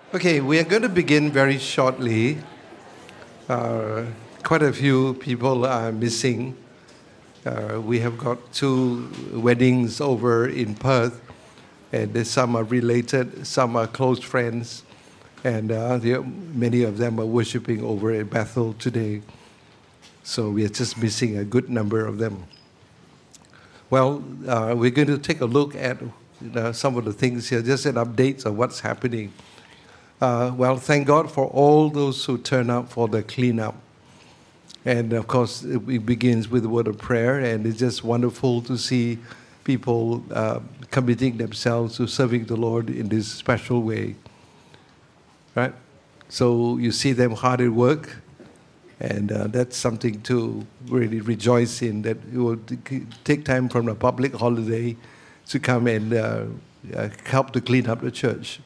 Okay, we are going to begin very shortly. Uh, Quite a few people are missing. We have got two weddings over in Perth, and some are related, some are close friends, and many of them are worshiping over at Bethel today. So we are just missing a good number of them. Well, we're going to take a look at some of the things here, just an update of what's happening. Thank God for all those who turn up for the cleanup. And of course, it begins with a word of prayer, and it's just wonderful to see people committing themselves to serving the Lord in this special way. Right? So you see them hard at work, and that's something to really rejoice in, that you will take time from a public holiday to come and help to clean up the church.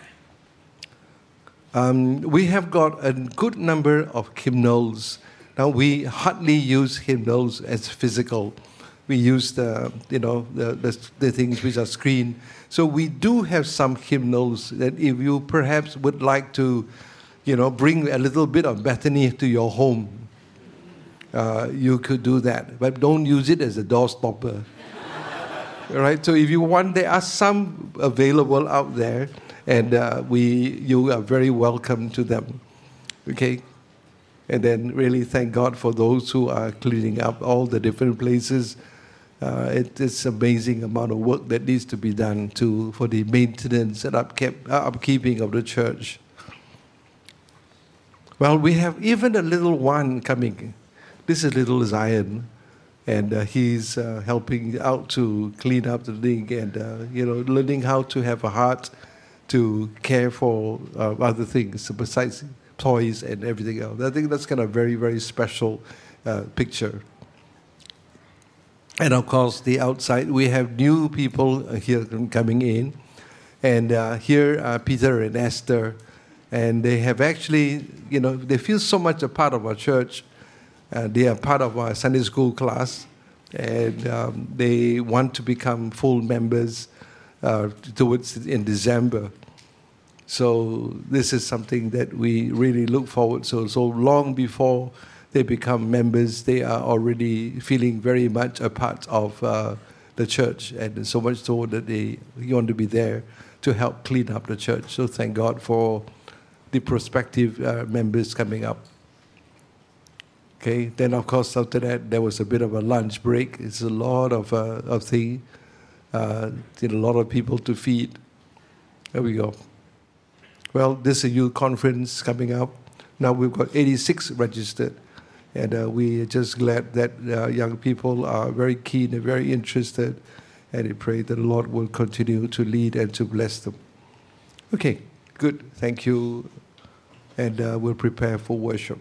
We have got a good number of hymnals. Now we hardly use hymnals as physical. We use the things which are screened. So we do have some hymnals that if you perhaps would like to, bring a little bit of Bethany to your home, you could do that. But don't use it as a door stopper. All right. So if you want, there are some available out there, and you are very welcome to them. Okay. And then really thank God for those who are cleaning up all the different places. It's amazing amount of work that needs to be done for the maintenance and upkeeping of the church. Well, we have even a little one coming. This is little Zion, and he's helping out to clean up the thing and learning how to have a heart to care for other things besides toys and everything else. I think that's kind of very, very special picture. And of course, the outside, we have new people here coming in. And here are Peter and Esther. And they have actually, they feel so much a part of our church. They are part of our Sunday school class. And they want to become full members in December. So this is something that we really look forward to. So long before they become members, they are already feeling very much a part of the church, and so much so that they want to be there to help clean up the church. So thank God for the prospective members coming up. Okay, then of course after that there was a bit of a lunch break. It's a lot of things, a lot of people to feed. There we go. Well, this is a youth conference coming up. Now we've got 86 registered. And we are just glad that young people are very keen and very interested. And we pray that the Lord will continue to lead and to bless them. Okay, good. Thank you. And we'll prepare for worship.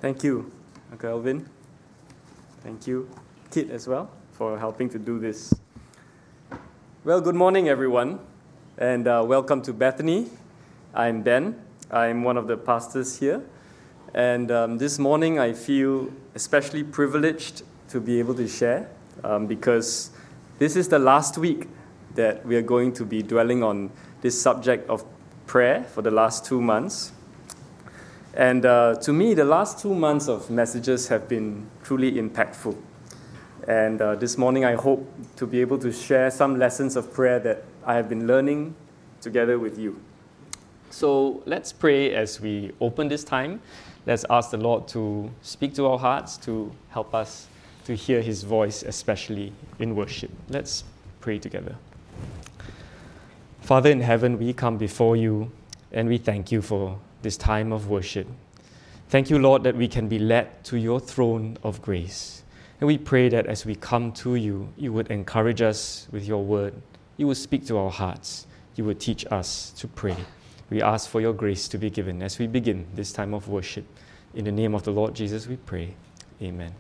Thank you, Uncle Elvin. Thank you, Kit, as well, for helping to do this. Well, good morning, everyone, and welcome to Bethany. I'm Ben. I'm one of the pastors here. And this morning, I feel especially privileged to be able to share because this is the last week that we are going to be dwelling on this subject of prayer for the last 2 months. And to me, the last 2 months of messages have been truly impactful. And this morning, I hope to be able to share some lessons of prayer that I have been learning together with you. So let's pray as we open this time. Let's ask the Lord to speak to our hearts, to help us to hear His voice, especially in worship. Let's pray together. Father in heaven, we come before you and we thank you for this time of worship. Thank you, Lord, that we can be led to your throne of grace. And we pray that as we come to you, you would encourage us with your word. You would speak to our hearts. You would teach us to pray. We ask for your grace to be given as we begin this time of worship. In the name of the Lord Jesus, we pray. Amen.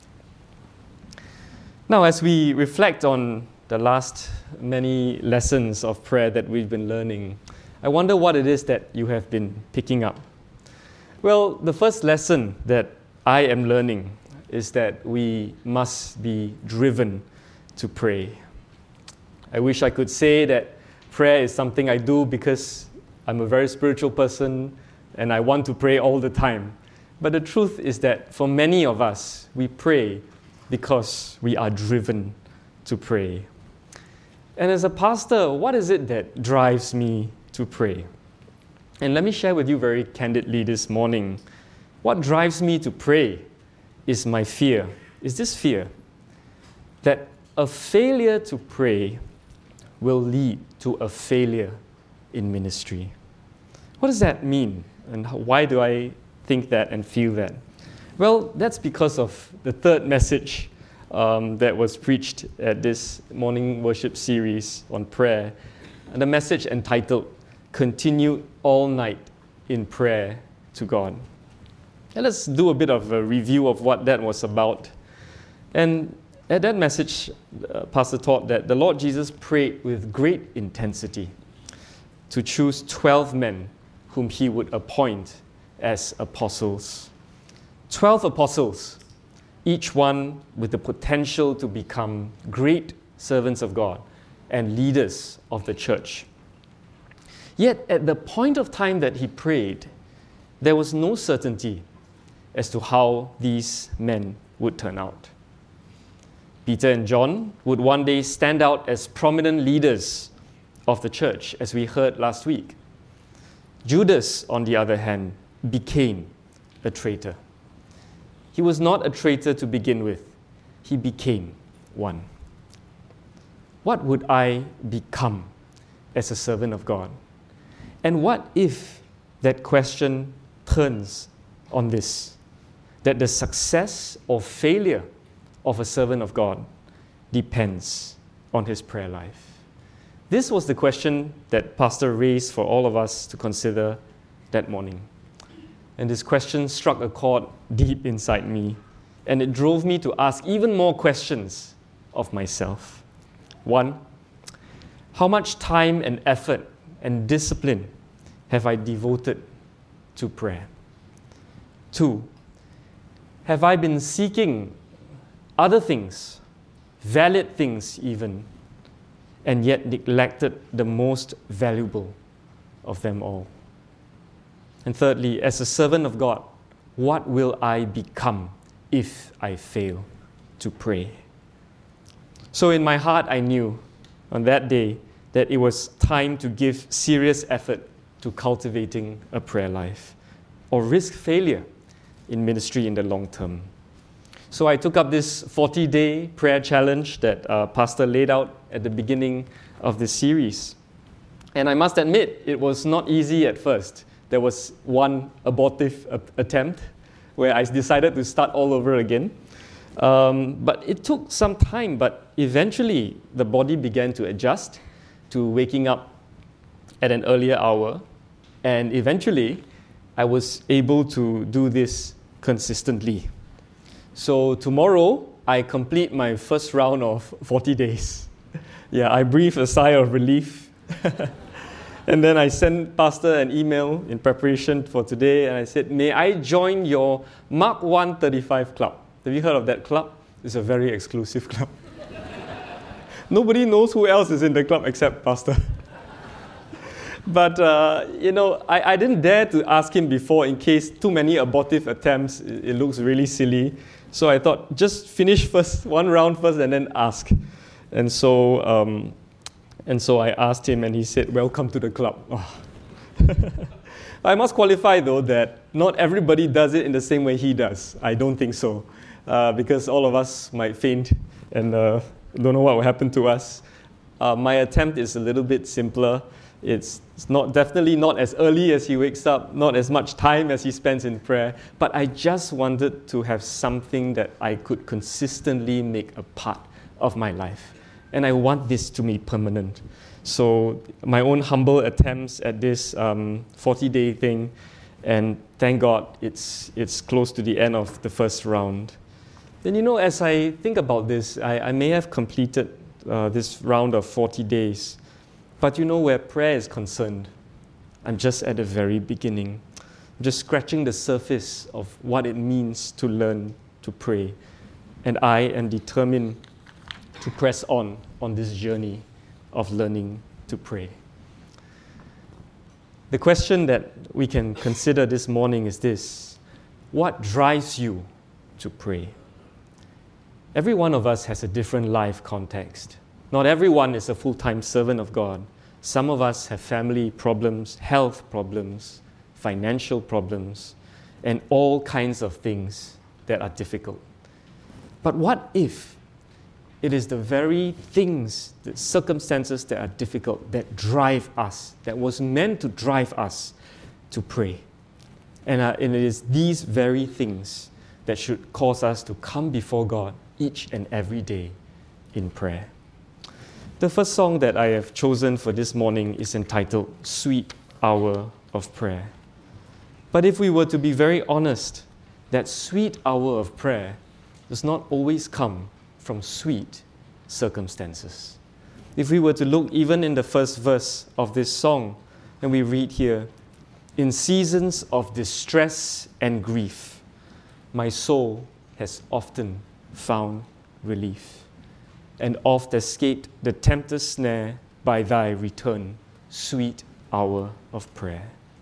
Now, as we reflect on the last many lessons of prayer that we've been learning, I wonder what it is that you have been picking up. Well, the first lesson that I am learning is that we must be driven to pray. I wish I could say that prayer is something I do because I'm a very spiritual person and I want to pray all the time. But the truth is that for many of us, we pray because we are driven to pray. And as a pastor, what is it that drives me to pray? And let me share with you very candidly this morning. What drives me to pray is my fear. Is this fear that a failure to pray will lead to a failure in ministry? What does that mean? And why do I think that and feel that? Well, that's because of the third message that was preached at this morning worship series on prayer. And the message entitled, Continue All Night in Prayer to God. And let's do a bit of a review of what that was about. And at that message, Pastor taught that the Lord Jesus prayed with great intensity to choose 12 men whom he would appoint as apostles. 12 apostles, each one with the potential to become great servants of God and leaders of the church. Yet at the point of time that he prayed, there was no certainty as to how these men would turn out. Peter and John would one day stand out as prominent leaders of the church, as we heard last week. Judas, on the other hand, became a traitor. He was not a traitor to begin with. He became one. What would I become as a servant of God? And what if that question turns on this, that the success or failure of a servant of God depends on his prayer life? This was the question that Pastor raised for all of us to consider that morning. And this question struck a chord deep inside me, and it drove me to ask even more questions of myself. 1, how much time and effort and discipline have I devoted to prayer? 2, have I been seeking other things, valid things even, and yet neglected the most valuable of them all? And thirdly, as a servant of God, what will I become if I fail to pray? So in my heart, I knew on that day that it was time to give serious effort to cultivating a prayer life or risk failure in ministry in the long term. So I took up this 40-day prayer challenge that Pastor laid out at the beginning of this series. And I must admit, it was not easy at first. There was one abortive attempt where I decided to start all over again. But it took some time, but eventually the body began to adjust to waking up at an earlier hour. And eventually, I was able to do this consistently. So tomorrow, I complete my first round of 40 days. Yeah, I breathe a sigh of relief. And then I sent Pastor an email in preparation for today, and I said, may I join your Mark 135 club? Have you heard of that club? It's a very exclusive club. Nobody knows who else is in the club except Pastor. But, I didn't dare to ask him before in case too many abortive attempts, it looks really silly. So I thought, just finish one round first and then ask. And so I asked him and he said, welcome to the club. Oh. I must qualify though that not everybody does it in the same way he does. I don't think so. Because all of us might faint and don't know what will happen to us. My attempt is a little bit simpler. It's definitely not as early as he wakes up, not as much time as he spends in prayer, but I just wanted to have something that I could consistently make a part of my life. And I want this to be permanent. So my own humble attempts at this 40-day thing, and thank God it's close to the end of the first round. Then, as I think about this, I may have completed this round of 40 days. But where prayer is concerned, I'm just at the very beginning. I'm just scratching the surface of what it means to learn to pray. And I am determined to press on this journey of learning to pray. The question that we can consider this morning is this: what drives you to pray? Every one of us has a different life context. Not everyone is a full-time servant of God. Some of us have family problems, health problems, financial problems, and all kinds of things that are difficult. But what if it is the very things, the circumstances that are difficult that drive us, that was meant to drive us to pray? And it is these very things that should cause us to come before God each and every day in prayer. The first song that I have chosen for this morning is entitled Sweet Hour of Prayer. But if we were to be very honest, that sweet hour of prayer does not always come from sweet circumstances. If we were to look even in the first verse of this song, and we read here, in seasons of distress and grief, my soul has often found relief, and oft escaped the tempter's snare by thy return, sweet hour of prayer.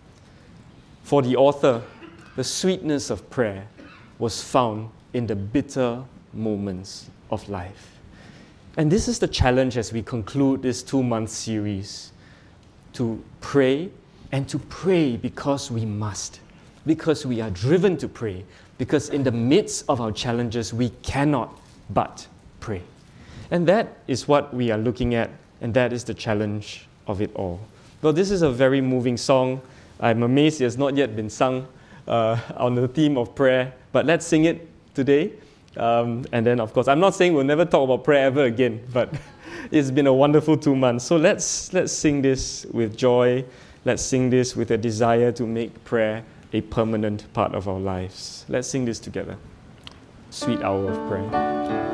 For the author, the sweetness of prayer was found in the bitter moments of life. And this is the challenge as we conclude this 2-month series, to pray, and to pray because we must, because we are driven to pray, because in the midst of our challenges, we cannot but pray. And that is what we are looking at, and that is the challenge of it all. Well, this is a very moving song. I'm amazed it has not yet been sung on the theme of prayer, but let's sing it today. And then, of course, I'm not saying we'll never talk about prayer ever again, but it's been a wonderful 2 months. So let's sing this with joy. Let's sing this with a desire to make prayer a permanent part of our lives. Let's sing this together. Sweet hour of prayer.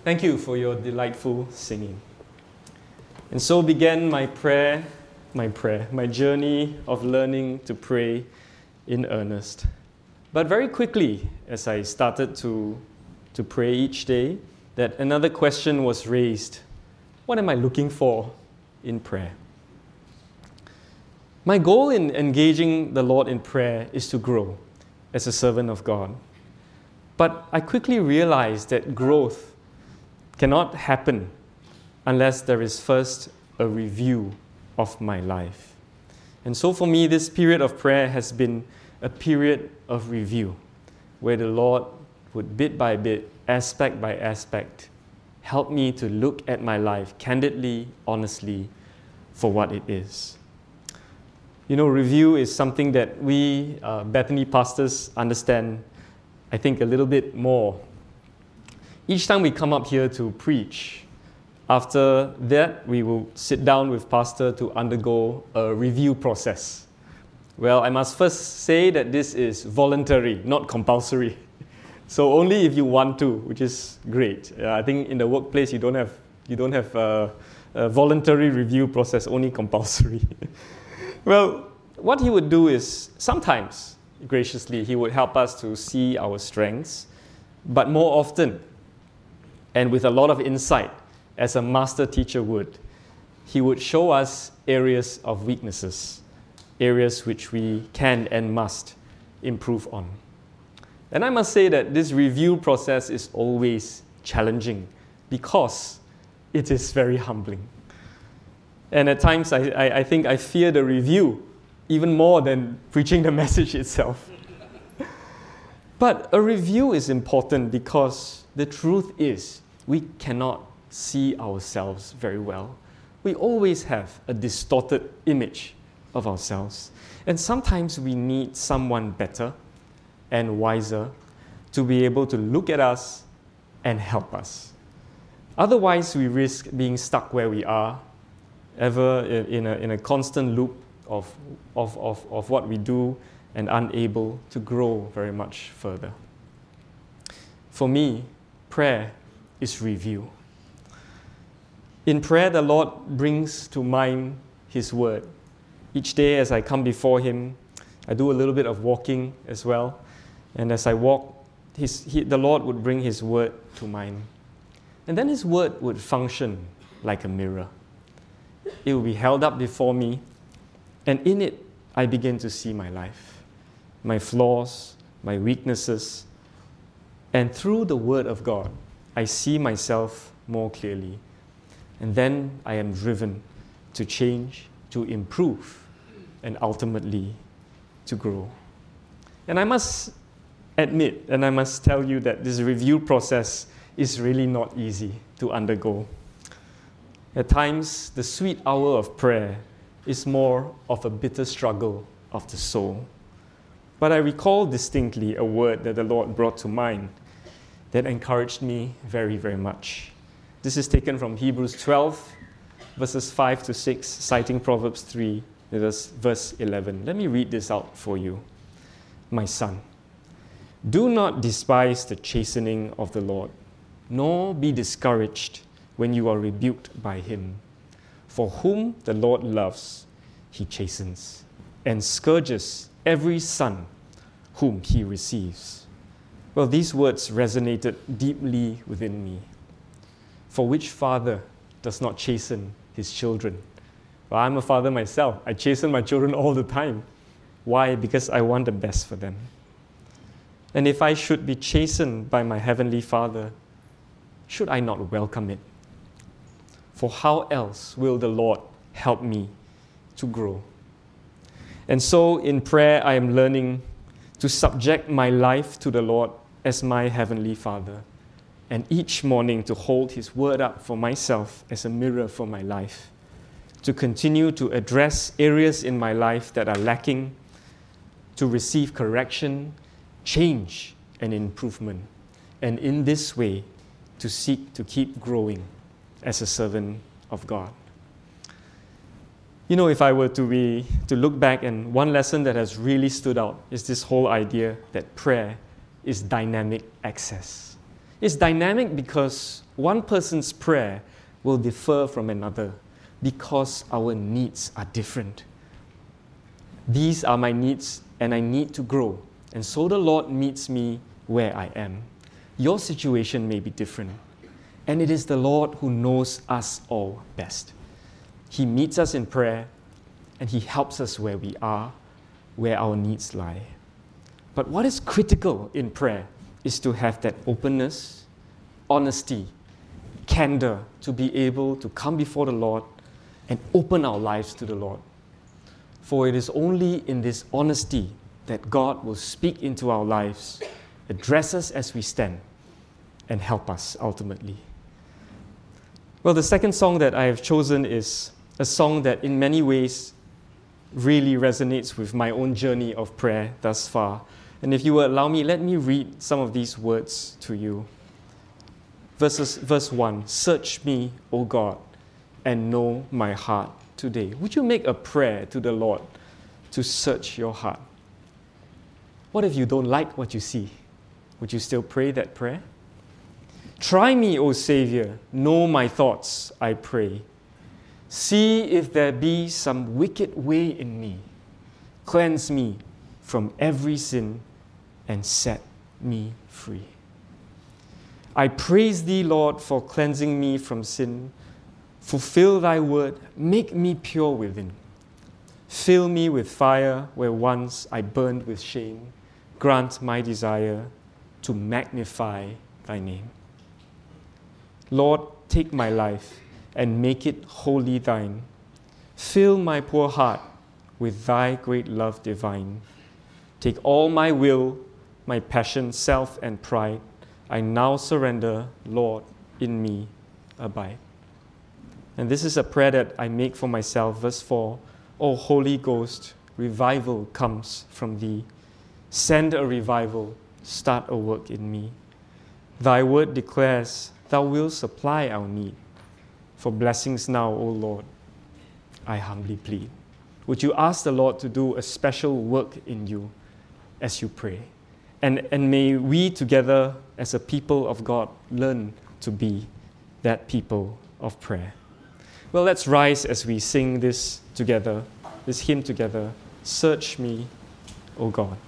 Thank you for your delightful singing. And so began my journey of learning to pray in earnest. But very quickly, as I started to pray each day, that another question was raised. What am I looking for in prayer? My goal in engaging the Lord in prayer is to grow as a servant of God. But I quickly realized that growth cannot happen unless there is first a review of my life. And so for me, this period of prayer has been a period of review, where the Lord would bit by bit, aspect by aspect, help me to look at my life candidly, honestly, for what it is. You know, review is something that we Bethany pastors understand, I think, a little bit more. Each time we come up here to preach, after that, we will sit down with pastor to undergo a review process. Well, I must first say that this is voluntary, not compulsory. So only if you want to, which is great. I think in the workplace you don't have a voluntary review process, only compulsory. Well, what he would do is sometimes, graciously, he would help us to see our strengths, but more often, and with a lot of insight, as a master teacher would, he would show us areas of weaknesses, areas which we can and must improve on. And I must say that this review process is always challenging because it is very humbling. And at times, I think I fear the review even more than preaching the message itself. But a review is important because the truth is we cannot see ourselves very well. We always have a distorted image of ourselves. And sometimes we need someone better and wiser to be able to look at us and help us. Otherwise, we risk being stuck where we are, ever in a constant loop of what we do and unable to grow very much further. For me, prayer is review. In prayer, the Lord brings to mind His Word. Each day as I come before Him, I do a little bit of walking as well. And as I walk, the Lord would bring His Word to mind. And then His Word would function like a mirror. It will be held up before me, and in it, I begin to see my life, my flaws, my weaknesses. And through the Word of God, I see myself more clearly. And then I am driven to change, to improve, and ultimately to grow. And I must admit, and I must tell you that this review process is really not easy to undergo. At times, the sweet hour of prayer is more of a bitter struggle of the soul. But I recall distinctly a word that the Lord brought to mind that encouraged me very, very much. This is taken from Hebrews 12, verses 5 to 6, citing Proverbs 3, verse 11. Let me read this out for you. My son, do not despise the chastening of the Lord, nor be discouraged when you are rebuked by Him. For whom the Lord loves, He chastens, and scourges every son whom He receives. Well, these words resonated deeply within me. For which father does not chasten his children? Well, I'm a father myself. I chasten my children all the time. Why? Because I want the best for them. And if I should be chastened by my Heavenly Father, should I not welcome it? For how else will the Lord help me to grow? And so in prayer, I am learning to subject my life to the Lord as my Heavenly Father, and each morning to hold His Word up for myself as a mirror for my life, to continue to address areas in my life that are lacking, to receive correction, change, and improvement, and in this way, to seek to keep growing as a servant of God. You know, if I were to look back, and one lesson that has really stood out is this whole idea that prayer is dynamic access. It's dynamic because one person's prayer will differ from another because our needs are different. These are my needs, and I need to grow. And so the Lord meets me where I am. Your situation may be different. And it is the Lord who knows us all best. He meets us in prayer, and He helps us where we are, where our needs lie. But what is critical in prayer is to have that openness, honesty, candor, to be able to come before the Lord and open our lives to the Lord. For it is only in this honesty that God will speak into our lives, address us as we stand, and help us ultimately. Well, the second song that I have chosen is a song that in many ways really resonates with my own journey of prayer thus far. And if you will allow me, let me read some of these words to you. Verse 1, "Search me, O God, and know my heart today." Would you make a prayer to the Lord to search your heart? What if you don't like what you see? Would you still pray that prayer? "Try me, O Savior, know my thoughts, I pray. See if there be some wicked way in me. Cleanse me from every sin and set me free. I praise Thee, Lord, for cleansing me from sin. Fulfill Thy word, make me pure within. Fill me with fire where once I burned with shame. Grant my desire to magnify Thy name. Lord, take my life and make it wholly Thine. Fill my poor heart with Thy great love divine. Take all my will, my passion, self, and pride. I now surrender, Lord, in me abide. And this is a prayer that I make for myself. Verse 4, O Holy Ghost, revival comes from Thee. Send a revival, start a work in me. Thy word declares, Thou wilt supply our need. For blessings now, O Lord, I humbly plead. Would you ask the Lord to do a special work in you as you pray? And may we together as a people of God learn to be that people of prayer. Well, let's rise as we sing this together, this hymn together. Search me, O God.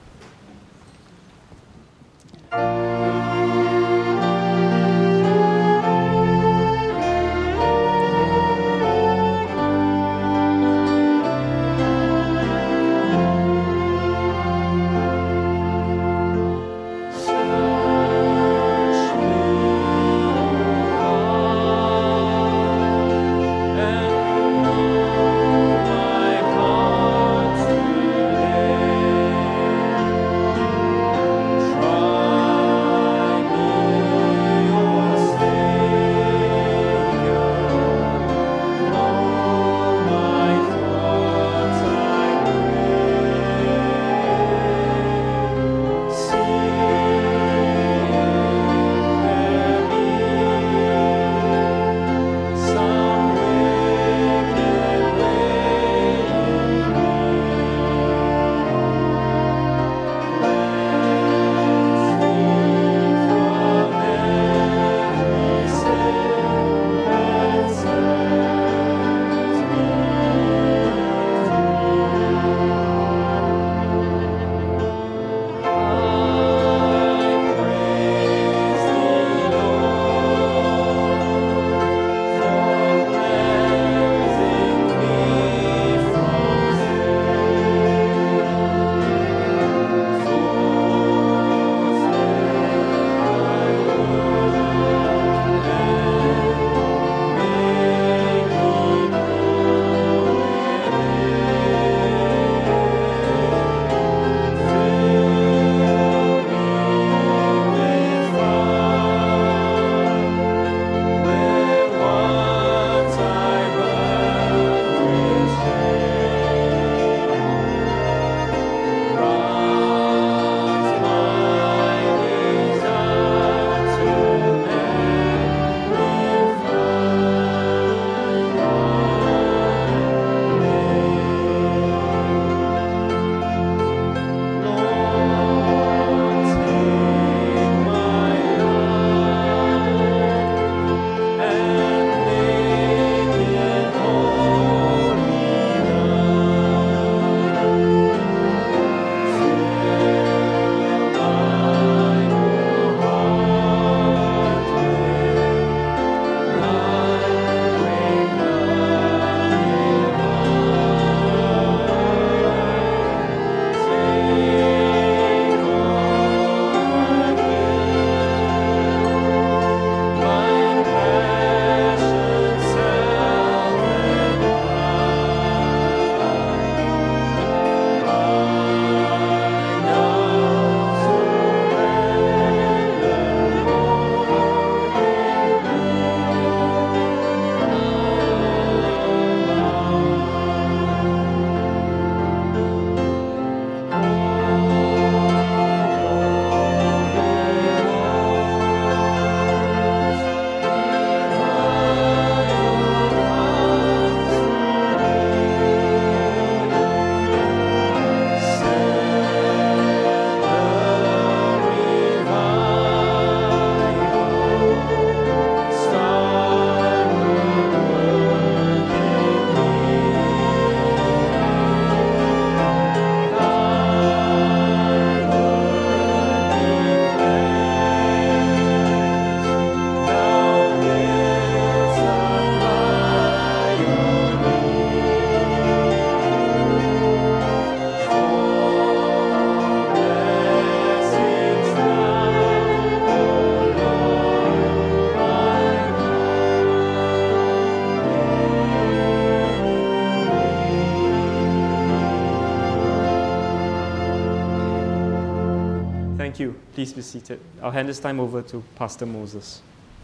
Thank you. Please be seated. I'll hand this time over to Pastor Moses.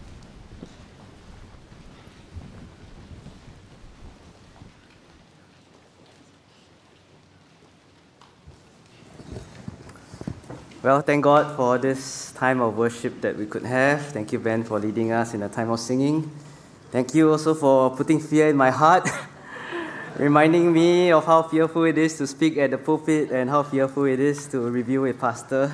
Well, thank God for this time of worship that we could have. Thank you, Ben, for leading us in a time of singing. Thank you also for putting fear in my heart, reminding me of how fearful it is to speak at the pulpit and how fearful it is to review a pastor.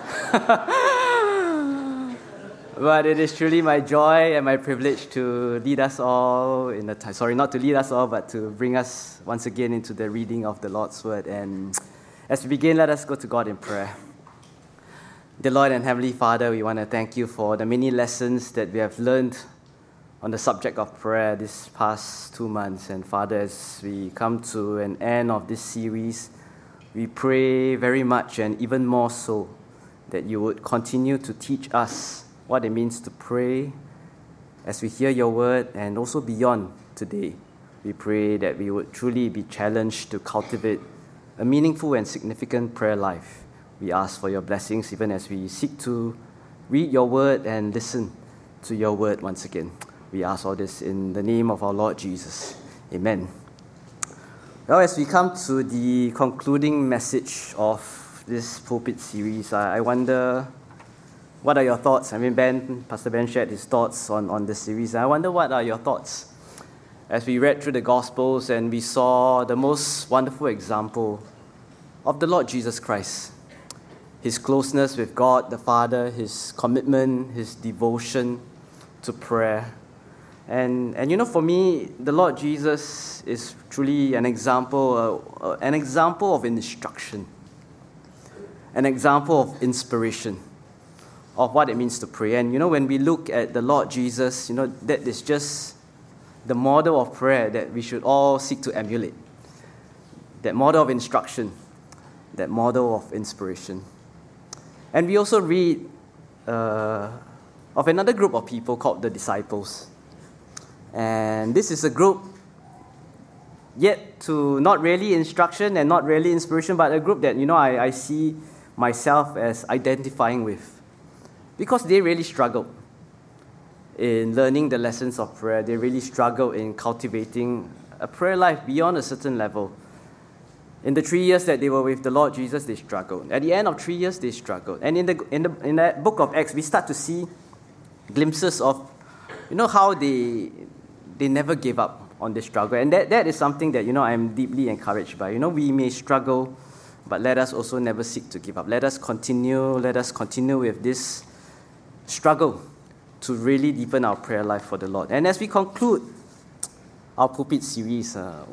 But it is truly my joy and my privilege to lead us all in the time. Sorry, not to lead us all, but to bring us once again into the reading of the Lord's Word. And as we begin, let us go to God in prayer. Dear Lord and Heavenly Father, we want to thank you for the many lessons that we have learned on the subject of prayer this past 2 months. And Father, as we come to an end of this series, we pray very much and even more so that you would continue to teach us what it means to pray as we hear your word, and also beyond today. We pray that we would truly be challenged to cultivate a meaningful and significant prayer life. We ask for your blessings even as we seek to read your word and listen to your word once again. We ask all this in the name of our Lord Jesus. Amen. Well, as we come to the concluding message of this pulpit series, I wonder, what are your thoughts? I mean, Pastor Ben shared his thoughts on this series. I wonder, what are your thoughts? As we read through the Gospels and we saw the most wonderful example of the Lord Jesus Christ, his closeness with God the Father, his commitment, his devotion to prayer. And for me, the Lord Jesus is truly an example of instruction, an example of inspiration of what it means to pray. And when we look at the Lord Jesus, that is just the model of prayer that we should all seek to emulate. That model of instruction, that model of inspiration. And we also read of another group of people called the disciples. And this is a group yet to not really instruction and not really inspiration, but a group that, I see myself as identifying with. Because they really struggled in learning the lessons of prayer. They really struggled in cultivating a prayer life beyond a certain level. In the 3 years that they were with the Lord Jesus, they struggled. At the end of 3 years, they struggled. And in that book of Acts, we start to see glimpses of, how they never gave up on this struggle. And that is something that, I am deeply encouraged by. We may struggle, but let us also never seek to give up. Let us continue with this struggle to really deepen our prayer life for the Lord. And as we conclude our pulpit series,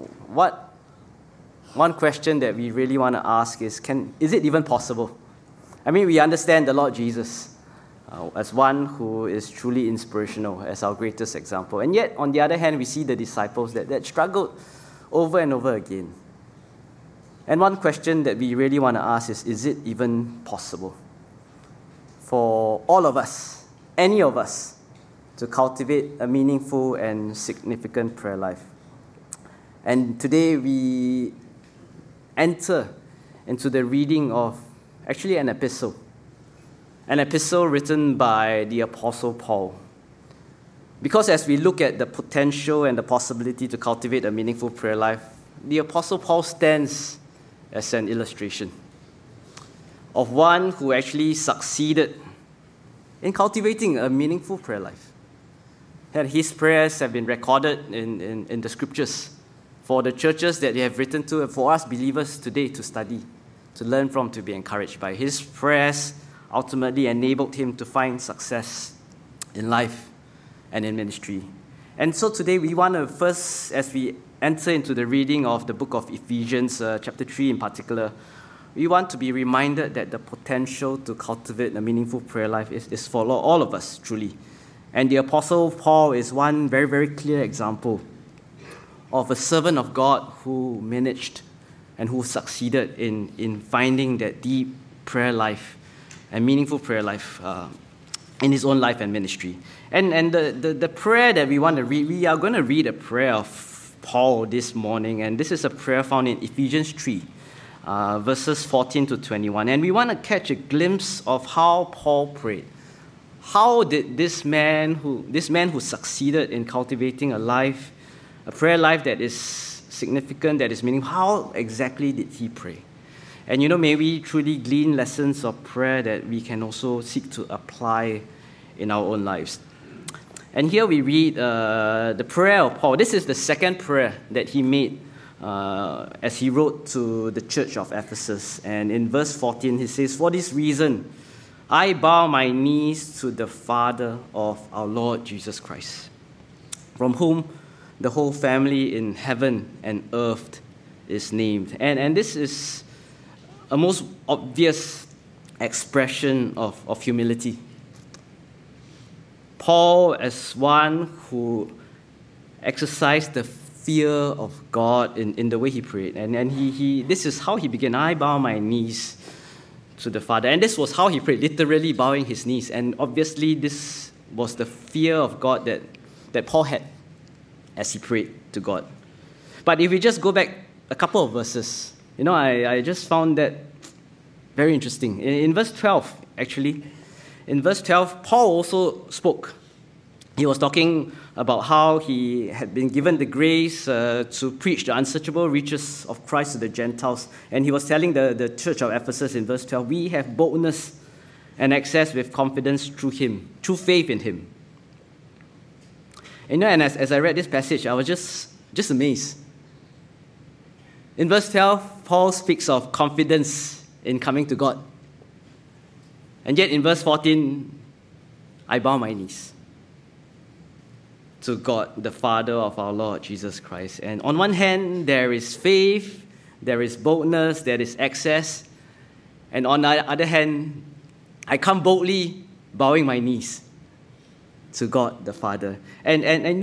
one question that we really want to ask is it even possible? I mean, we understand the Lord Jesus as one who is truly inspirational, as our greatest example. And yet, on the other hand, we see the disciples that struggled over and over again. And one question that we really want to ask is it even possible for all of us, any of us, to cultivate a meaningful and significant prayer life? And today we enter into the reading of actually an epistle written by the Apostle Paul. Because as we look at the potential and the possibility to cultivate a meaningful prayer life, the Apostle Paul stands as an illustration of one who actually succeeded in cultivating a meaningful prayer life. And his prayers have been recorded in the scriptures for the churches that they have written to, and for us believers today to study, to learn from, to be encouraged by. His prayers ultimately enabled him to find success in life and in ministry. And so today we want to first, as we enter into the reading of the book of Ephesians, chapter 3 in particular, we want to be reminded that the potential to cultivate a meaningful prayer life is for all of us, truly. And the Apostle Paul is one very, very clear example of a servant of God who managed and who succeeded in finding that deep prayer life and meaningful prayer life in his own life and ministry. And the prayer that we want to read, we are going to read a prayer of Paul this morning, and this is a prayer found in Ephesians 3. verses 14 to 21. And we want to catch a glimpse of how Paul prayed. How did this man who succeeded in cultivating a prayer life that is significant, that is meaningful, how exactly did he pray? And may we truly glean lessons of prayer that we can also seek to apply in our own lives. And here we read the prayer of Paul. This is the second prayer that he made as he wrote to the church of Ephesus. And in verse 14, he says, "For this reason, I bow my knees to the Father of our Lord Jesus Christ, from whom the whole family in heaven and earth is named." And this is a most obvious expression of humility. Paul, as one who exercised the fear of God in the way he prayed, and this is how he began. "I bow my knees to the Father." And this was how he prayed, literally bowing his knees. And obviously this was the fear of God that Paul had as he prayed to God. But if we just go back a couple of verses, I just found that very interesting. In verse 12, actually, in verse 12, Paul also spoke. He was talking about how he had been given the grace to preach the unsearchable riches of Christ to the Gentiles. And he was telling the church of Ephesus in verse 12, "We have boldness and access with confidence through him, through faith in him." And as I read this passage, I was just amazed. In verse 12, Paul speaks of confidence in coming to God. And yet in verse 14, "I bow my knees to God, the Father of our Lord Jesus Christ." And on one hand, there is faith, there is boldness, there is access. And on the other hand, I come boldly bowing my knees to God the Father. And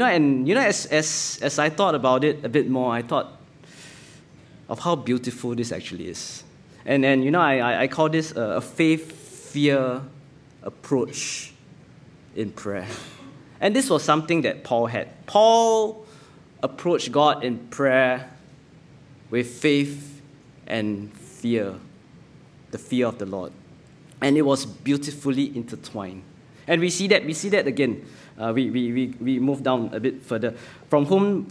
as I thought about it a bit more, I thought of how beautiful this actually is. And I call this a faith-fear approach in prayer. And this was something that Paul had. Paul approached God in prayer with faith and fear, the fear of the Lord. And it was beautifully intertwined. And we see that again. We move down a bit further. From whom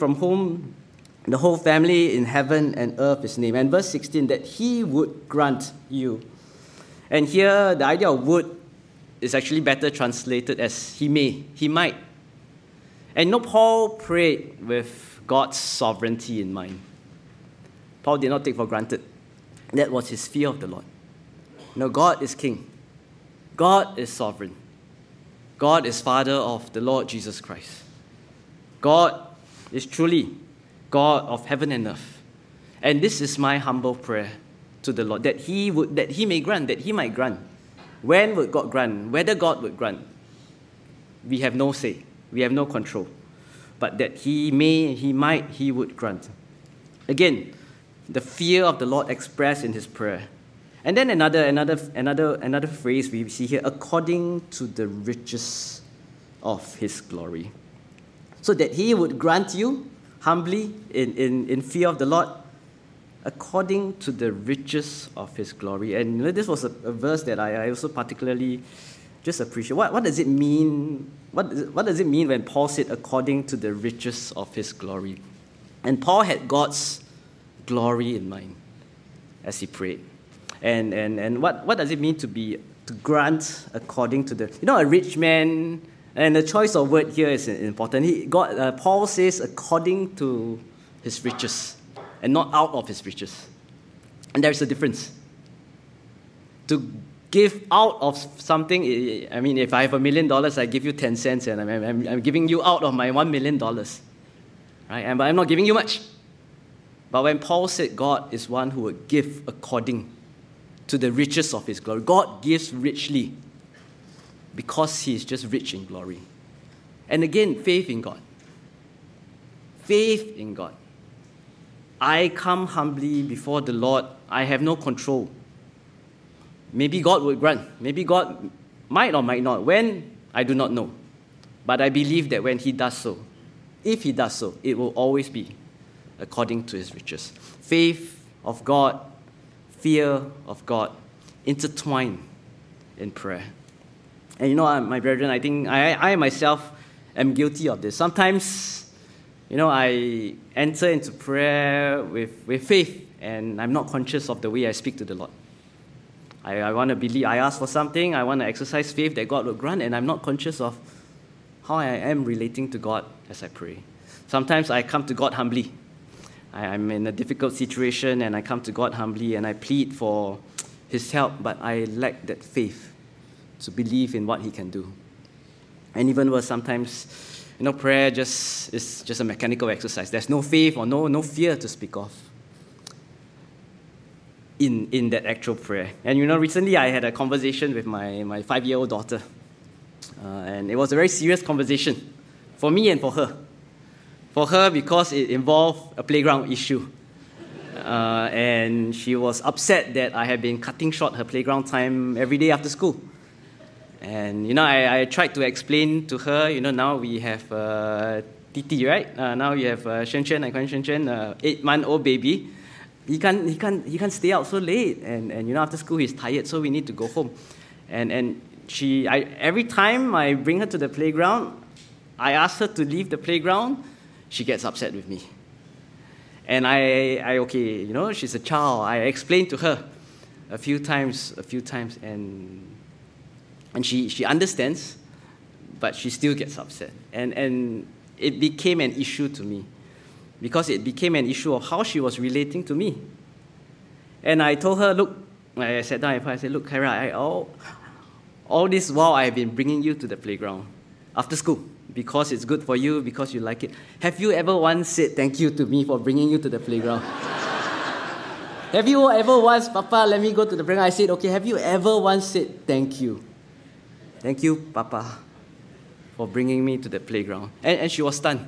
the whole family in heaven and earth is named. And verse 16, that he would grant you. And here, the idea of would is actually better translated as he may, he might. And Paul prayed with God's sovereignty in mind. Paul did not take for granted. That was his fear of the Lord. God is king. God is sovereign. God is Father of the Lord Jesus Christ. God is truly God of heaven and earth. And this is my humble prayer to the Lord, that he might grant. When would God grant? Whether God would grant, we have no say. We have no control. But that he would grant. Again, the fear of the Lord expressed in his prayer. And then another phrase we see here, according to the riches of his glory. So that he would grant you humbly in fear of the Lord, according to the riches of his glory. And this was a verse that I also particularly just appreciate. What does it mean? What does it mean when Paul said, according to the riches of his glory? And Paul had God's glory in mind as he prayed. And what does it mean to grant according to the... a rich man, and the choice of word here is important. Paul says according to his riches, and not out of his riches. And there's a difference. To give out of something, if I have $1 million, I give you 10 cents, and I'm giving you out of my $1 million. Right? But I'm not giving you much. But when Paul said God is one who would give according to the riches of his glory, God gives richly because he is just rich in glory. And again, faith in God. Faith in God. I come humbly before the Lord. I have no control. Maybe God would grant. Maybe God might or might not. When? I do not know. But I believe that when he does so, if he does so, it will always be according to his riches. Faith of God fear of God intertwined in prayer. And my brethren, I think I myself am guilty of this. Sometimes, I enter into prayer with faith, and I'm not conscious of the way I speak to the Lord. I want to believe, I ask for something, I want to exercise faith that God will grant, and I'm not conscious of how I am relating to God as I pray. Sometimes I come to God humbly. I'm in a difficult situation, and I come to God humbly, and I plead for His help, but I lack that faith to believe in what He can do. And even worse, sometimes, prayer is just a mechanical exercise. There's no faith or no fear to speak of in that actual prayer. And recently I had a conversation with my 5-year-old daughter. And it was a very serious conversation for me and for her. For her, because it involved a playground issue. And she was upset that I had been cutting short her playground time every day after school. And, I tried to explain to her, now we have Titi, right? Now you have Shen, I call him Shen, 8-month-old baby. He can't stay out so late. And after school he's tired, so we need to go home. And every time I bring her to the playground, I ask her to leave the playground, she gets upset with me. And she's a child. I explained to her a few times, and she understands, but she still gets upset. And it became an issue to me, because it became an issue of how she was relating to me. And I told her, look, I sat down and I said, look, Kyra, all this while I have been bringing you to the playground after school, because it's good for you, because you like it. Have you ever once said thank you to me for bringing you to the playground? Have you ever once, Papa, let me go to the playground? I said, okay, have you ever once said thank you? Thank you, Papa, for bringing me to the playground. And she was stunned.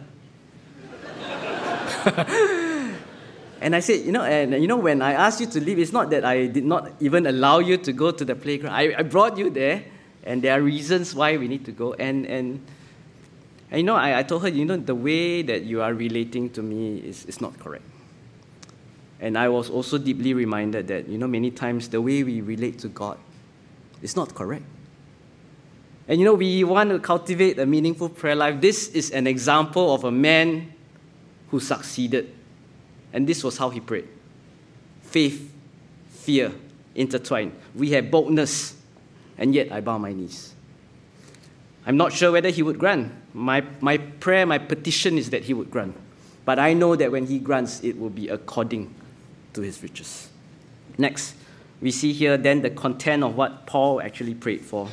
And I said, when I asked you to leave, it's not that I did not even allow you to go to the playground. I brought you there, and there are reasons why we need to go. And I told her, the way that you are relating to me is not correct. And I was also deeply reminded that, many times the way we relate to God is not correct. And we want to cultivate a meaningful prayer life. This is an example of a man who succeeded. And this was how he prayed. Faith, fear, intertwined. We have boldness, and yet I bow my knees. I'm not sure whether he would grant. My prayer, my petition is that he would grant. But I know that when he grants, it will be according to his riches. Next, we see here then the content of what Paul actually prayed for.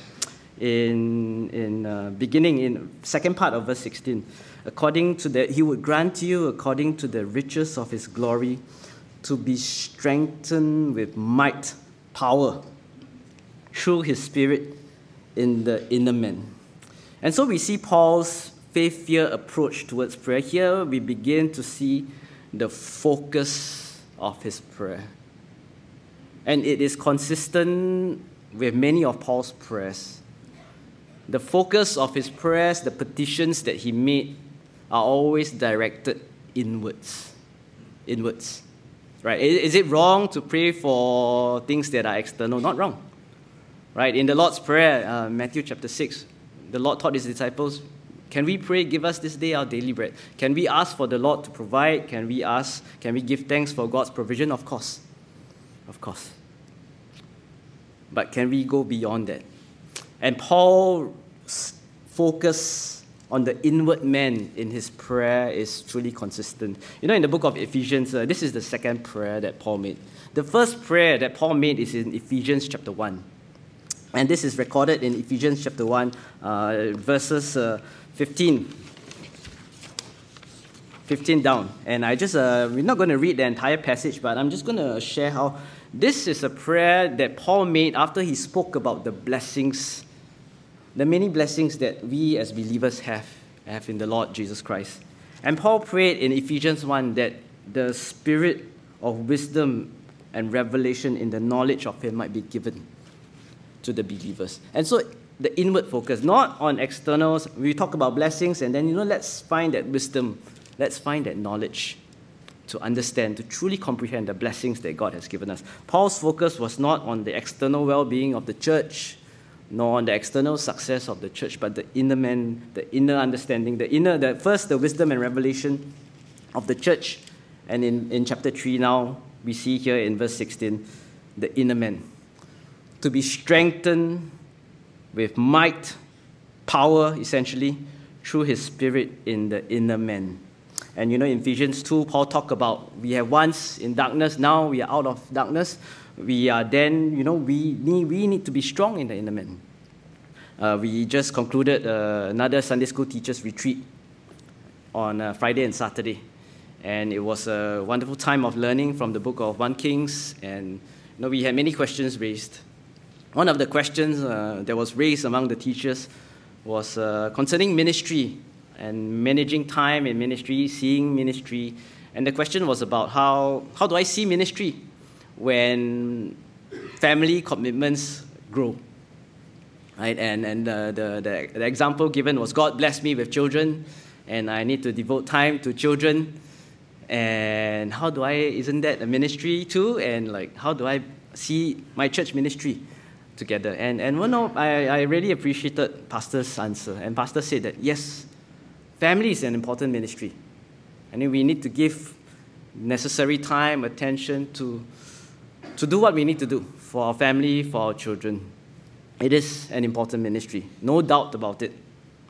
Beginning in second part of verse 16, he would grant you according to the riches of his glory to be strengthened with might, power, through his Spirit in the inner man. And so we see Paul's faith-fear approach towards prayer. Here we begin to see the focus of his prayer. And it is consistent with many of Paul's prayers. The focus of his prayers, the petitions that he made, are always directed inwards. Inwards. Right? Is it wrong to pray for things that are external? Not wrong. Right? In the Lord's Prayer, Matthew chapter 6, the Lord taught his disciples, can we pray, give us this day our daily bread? Can we ask for the Lord to provide? Can we give thanks for God's provision? Of course. Of course. But can we go beyond that? And Paul's focus on the inward man in his prayer is truly consistent. In the book of Ephesians, this is the second prayer that Paul made. The first prayer that Paul made is in Ephesians chapter 1. And this is recorded in Ephesians chapter 1, verses 15 down. And we're not going to read the entire passage, but I'm just going to share how this is a prayer that Paul made after he spoke about the blessings, the many blessings that we as believers have in the Lord Jesus Christ. And Paul prayed in Ephesians 1 that the spirit of wisdom and revelation in the knowledge of him might be given to the believers. And so the inward focus, not on externals. We talk about blessings, and then, let's find that wisdom, let's find that knowledge to understand, to truly comprehend the blessings that God has given us. Paul's focus was not on the external well-being of the church, nor on the external success of the church, but the inner man, the inner understanding, first the wisdom and revelation of the church. And in chapter 3 now, we see here in verse 16, the inner man. To be strengthened with might, power, essentially, through his spirit in the inner man. And in Ephesians 2, Paul talked about we have once in darkness, now we are out of darkness. We are then, we need to be strong in the inner man. We just concluded another Sunday school teachers retreat on Friday and Saturday. And it was a wonderful time of learning from the book of 1 Kings. And we had many questions raised. One of the questions that was raised among the teachers was concerning ministry and managing time in ministry, seeing ministry. And the question was about how do I see ministry when family commitments grow, right? And the example given was, God blessed me with children, and I need to devote time to children. And isn't that a ministry too? And how do I see my church ministry together? And I really appreciated Pastor's answer. And Pastor said that, yes, family is an important ministry. And we need to give necessary time, attention to do what we need to do for our family, for our children. It is an important ministry, no doubt about it.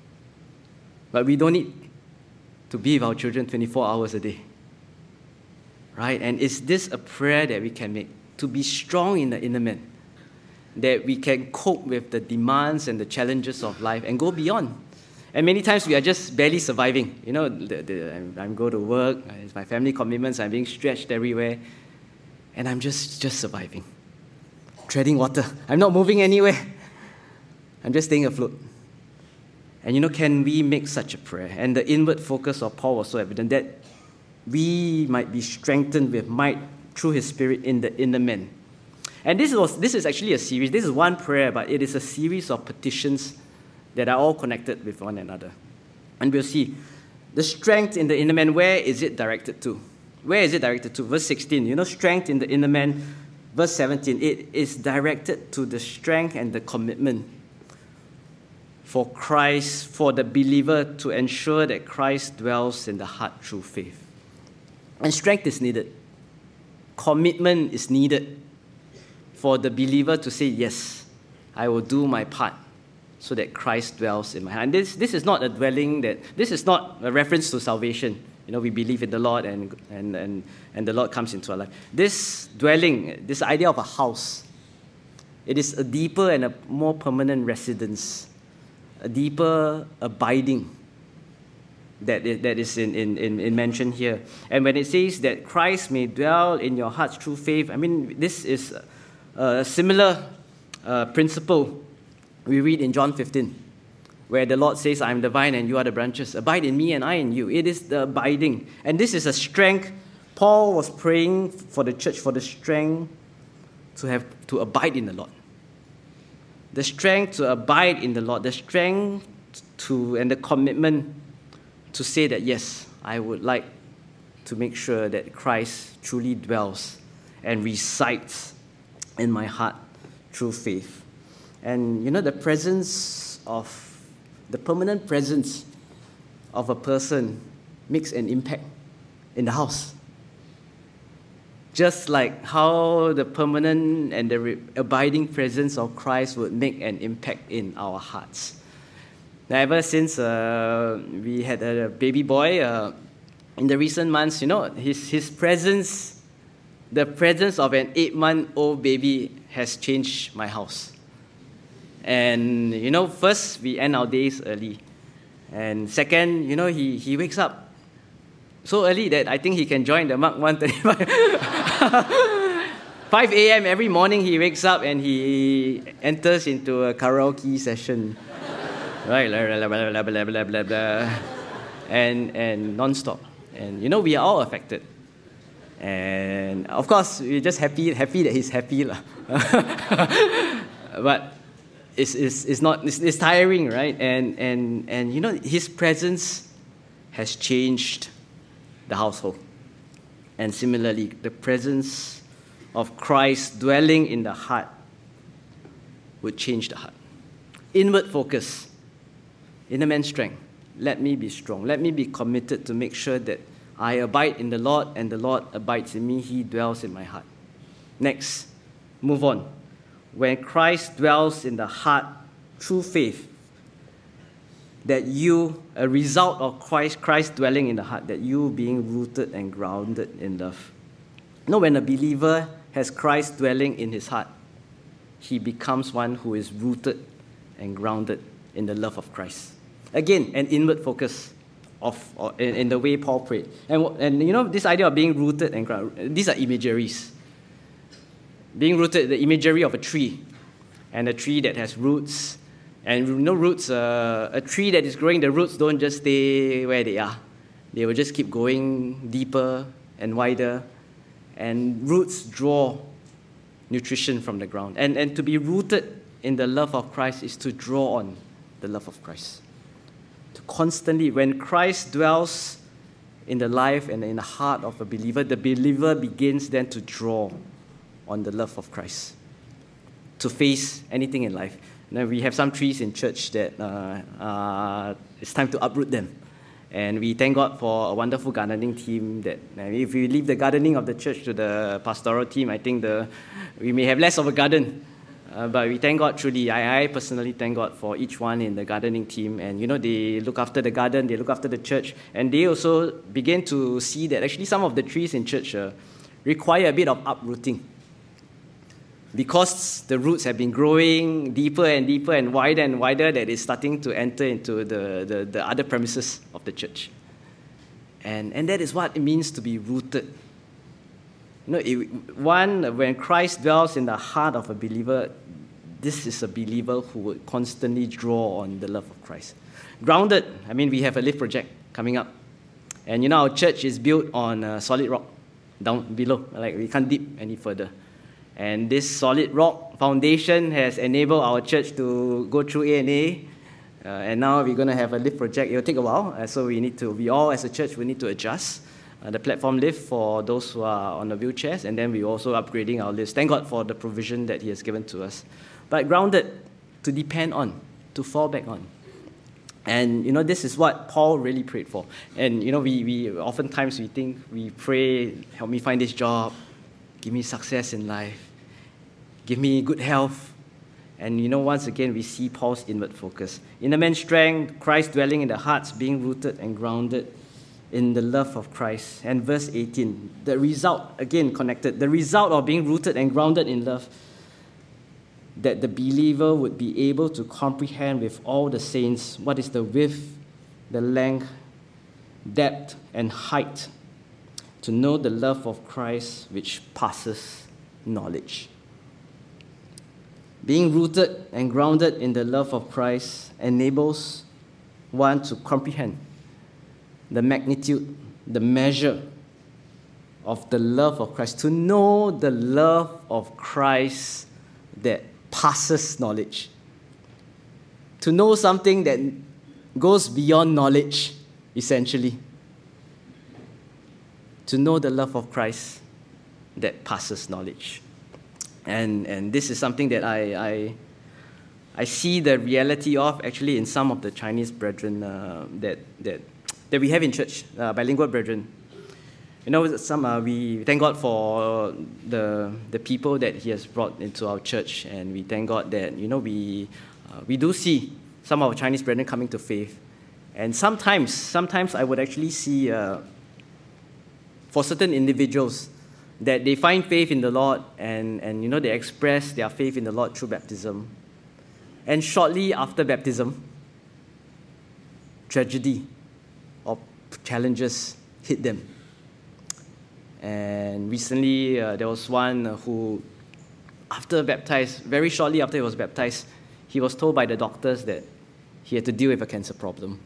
But we don't need to be with our children 24 hours a day. Right? And is this a prayer that we can make? To be strong in the inner man, that we can cope with the demands and the challenges of life and go beyond. And many times we are just barely surviving. I'm going to work, it's my family commitments, I'm being stretched everywhere, and I'm just surviving. Treading water. I'm not moving anywhere. I'm just staying afloat. And can we make such a prayer? And the inward focus of Paul was so evident that we might be strengthened with might through his spirit in the inner man. And this is actually a series. This is one prayer, but it is a series of petitions that are all connected with one another. And we'll see the strength in the inner man. Where is it directed to? Where is it directed to? Verse 16, strength in the inner man. Verse 17, it is directed to the strength and the commitment for Christ, for the believer, to ensure that Christ dwells in the heart through faith. And strength is needed. Commitment is needed for the believer to say, yes, I will do my part so that Christ dwells in my heart. And this is not a dwelling this is not a reference to salvation. We believe in the Lord and the Lord comes into our life. This dwelling, this idea of a house, it is a deeper and a more permanent residence, a deeper abiding that is in mentioned here. And when it says that Christ may dwell in your hearts through faith, this is a similar principle we read in John 15, where the Lord says, I am the vine and you are the branches. Abide in me and I in you. It is the abiding. And this is a strength. Paul was praying for the church for the strength to abide in the Lord. The strength to abide in the Lord. The strength and the commitment to say that, yes, I would like to make sure that Christ truly dwells and resides in my heart through faith. And the permanent presence of a person makes an impact in the house. Just like how the permanent and the abiding presence of Christ would make an impact in our hearts. Now, ever since we had a baby boy, in the recent months, his presence, the presence of an 8-month-old baby has changed my house. And, first, we end our days early. And second, he wakes up so early that I think he can join the Mark 135. 5 a.m. every morning he wakes up and he enters into a karaoke session. Right? Blah, blah, blah, blah, blah, blah. And non-stop. And, we are all affected. And, of course, we're just happy that he's happy. But it's tiring, right? And his presence has changed the household. And similarly, the presence of Christ dwelling in the heart would change the heart. Inward focus, inner man's strength. Let me be strong. Let me be committed to make sure that I abide in the Lord and the Lord abides in me. He dwells in my heart. Next, move on. When Christ dwells in the heart through faith, that you, a result of Christ dwelling in the heart, that you being rooted and grounded in love. You know, when a believer has Christ dwelling in his heart, he becomes one who is rooted and grounded in the love of Christ. Again, an inward focus in the way Paul prayed. And you know, this idea of being rooted and grounded, these are imageries. Being rooted, the imagery of a tree, and a tree that has roots. And you know, roots, a tree that is growing, the roots don't just stay where they are. They will just keep going deeper and wider. And roots draw nutrition from the ground. And to be rooted in the love of Christ is to draw on the love of Christ. To constantly, when Christ dwells in the life and in the heart of a believer, the believer begins then to draw on the love of Christ to face anything in life. Now, we have some trees in church that it's time to uproot them. And we thank God for a wonderful gardening team that if we leave the gardening of the church to the pastoral team, I think we may have less of a garden. But we thank God truly. I personally thank God for each one in the gardening team. And, you know, they look after the garden, they look after the church. And they also begin to see that actually some of the trees in church require a bit of uprooting. Because the roots have been growing deeper and wider, that it's starting to enter into the other premises of the church. And that is what it means to be rooted. You know, when Christ dwells in the heart of a believer, this is a believer who would constantly draw on the love of Christ. Grounded, I mean, we have a lift project coming up. And you know, our church is built on solid rock down below. Like, we can't dip any further. And this solid rock foundation has enabled our church to go through A&A. And now we're going to have a lift project. It will take a while. So we all as a church, we need to adjust the platform lift for those who are on the wheelchairs. And then we're also upgrading our lifts. Thank God for the provision that He has given to us. But grounded, to depend on, to fall back on. And, you know, this is what Paul really prayed for. And, you know, we oftentimes we think, we pray, help me find this job, give me success in life, give me good health. And, you know, once again, we see Paul's inward focus. Inner man's strength, Christ dwelling in the hearts, being rooted and grounded in the love of Christ. And verse 18, the result, again connected, the result of being rooted and grounded in love, that the believer would be able to comprehend with all the saints what is the width, the length, depth, and height, to know the love of Christ which passes knowledge. Being rooted and grounded in the love of Christ enables one to comprehend the magnitude, the measure of the love of Christ, to know the love of Christ that passes knowledge, to know something that goes beyond knowledge, essentially, to know the love of Christ that passes knowledge. And this is something that I see the reality of actually in some of the Chinese brethren that we have in church, bilingual brethren. You know, we thank God for the people that He has brought into our church, and we thank God that, you know, we do see some of our Chinese brethren coming to faith. And sometimes I would actually see for certain individuals that they find faith in the Lord and you know, they express their faith in the Lord through baptism. And shortly after baptism, tragedy or challenges hit them. And recently, there was one who, very shortly after he was baptized, he was told by the doctors that he had to deal with a cancer problem.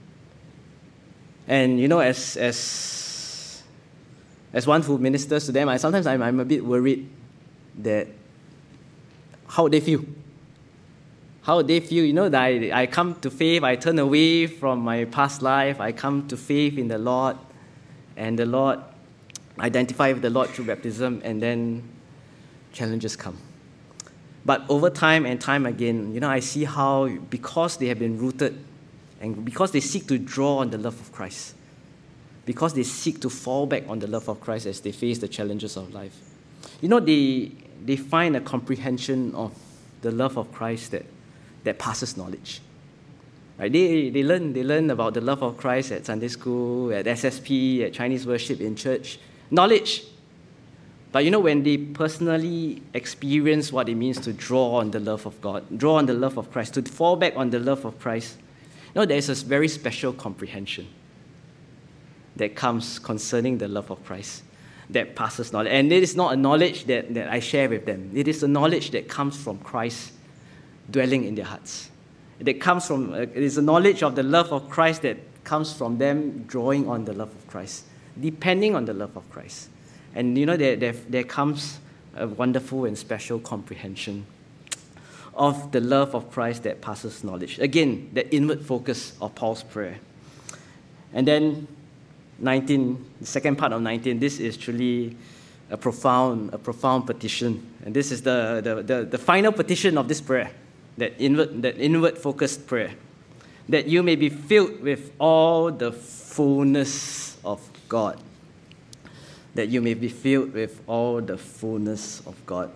And, you know, as one who ministers to them, sometimes I'm a bit worried that how would they feel? How would they feel? You know, that I come to faith, I turn away from my past life, I come to faith in the Lord, and the Lord identify with the Lord through baptism, and then challenges come. But over time and time again, I see how because they have been rooted and because they seek to draw on the love of Christ, because they seek to fall back on the love of Christ as they face the challenges of life, they find a comprehension of the love of Christ that passes knowledge. Right? They learn about the love of Christ at Sunday school, at SSP, at Chinese worship, in church. Knowledge. But when they personally experience what it means to draw on the love of God, draw on the love of Christ, to fall back on the love of Christ, there's a very special comprehension that comes concerning the love of Christ that passes knowledge. And it is not a knowledge that I share with them. It is a knowledge that comes from Christ dwelling in their hearts. It is a knowledge of the love of Christ that comes from them drawing on the love of Christ, depending on the love of Christ. And there comes a wonderful and special comprehension of the love of Christ that passes knowledge. Again, the inward focus of Paul's prayer. And then 19, the second part of 19, this is truly a profound petition. And this is the final petition of this prayer, that inward focused prayer. That you may be filled with all the fullness of God. That you may be filled with all the fullness of God.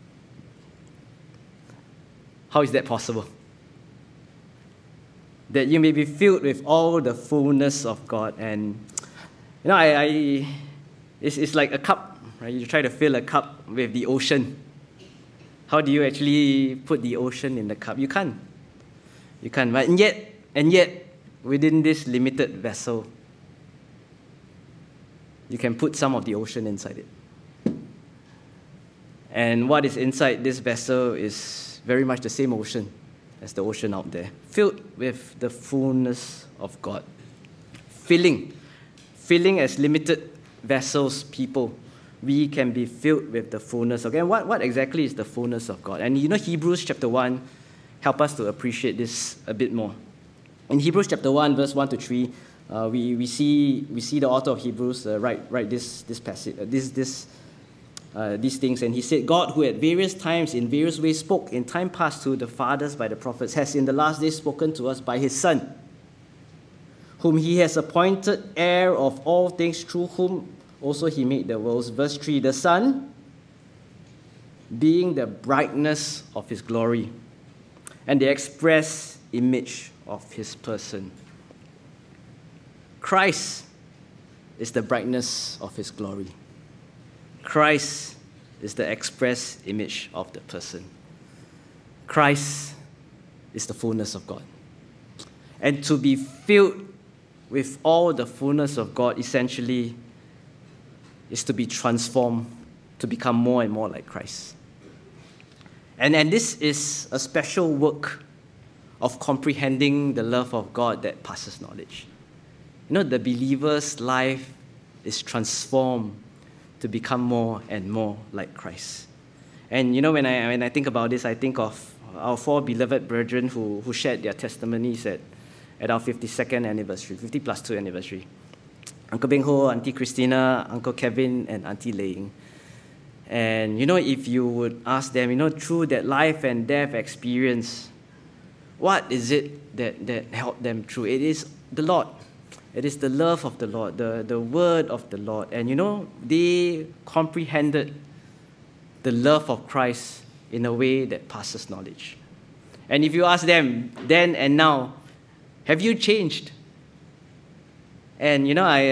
How is that possible? That you may be filled with all the fullness of God. And it's like a cup, right? You try to fill a cup with the ocean. How do you actually put the ocean in the cup? You can't. But and yet, within this limited vessel, you can put some of the ocean inside it. And what is inside this vessel is very much the same ocean as the ocean out there, filled with the fullness of God. Filling as limited vessels, people, we can be filled with the fullness of God. And what exactly is the fullness of God? And Hebrews chapter 1 help us to appreciate this a bit more. In Hebrews chapter 1, verse 1 to 3, we see the author of Hebrews write this passage, these things, and he said, God, who at various times in various ways spoke in time past to the fathers by the prophets, has in the last days spoken to us by his Son, whom he has appointed heir of all things, through whom also he made the worlds. Verse 3, the Son, being the brightness of his glory and the express image of his person. Christ is the brightness of his glory. Christ is the express image of the person. Christ is the fullness of God. And to be filled with all the fullness of God essentially is to be transformed to become more and more like Christ. And this is a special work of comprehending the love of God that passes knowledge. The believer's life is transformed to become more and more like Christ. And when I think about this, I think of our four beloved brethren who shared their testimonies at our 52nd anniversary, 50 plus 2 anniversary. Uncle Beng Ho, Auntie Christina, Uncle Kevin, and Auntie Laying. And if you would ask them, through that life and death experience, what is it that helped them through? It is the Lord. It is the love of the Lord, the word of the Lord. And they comprehended the love of Christ in a way that passes knowledge. And if you ask them then and now, have you changed? And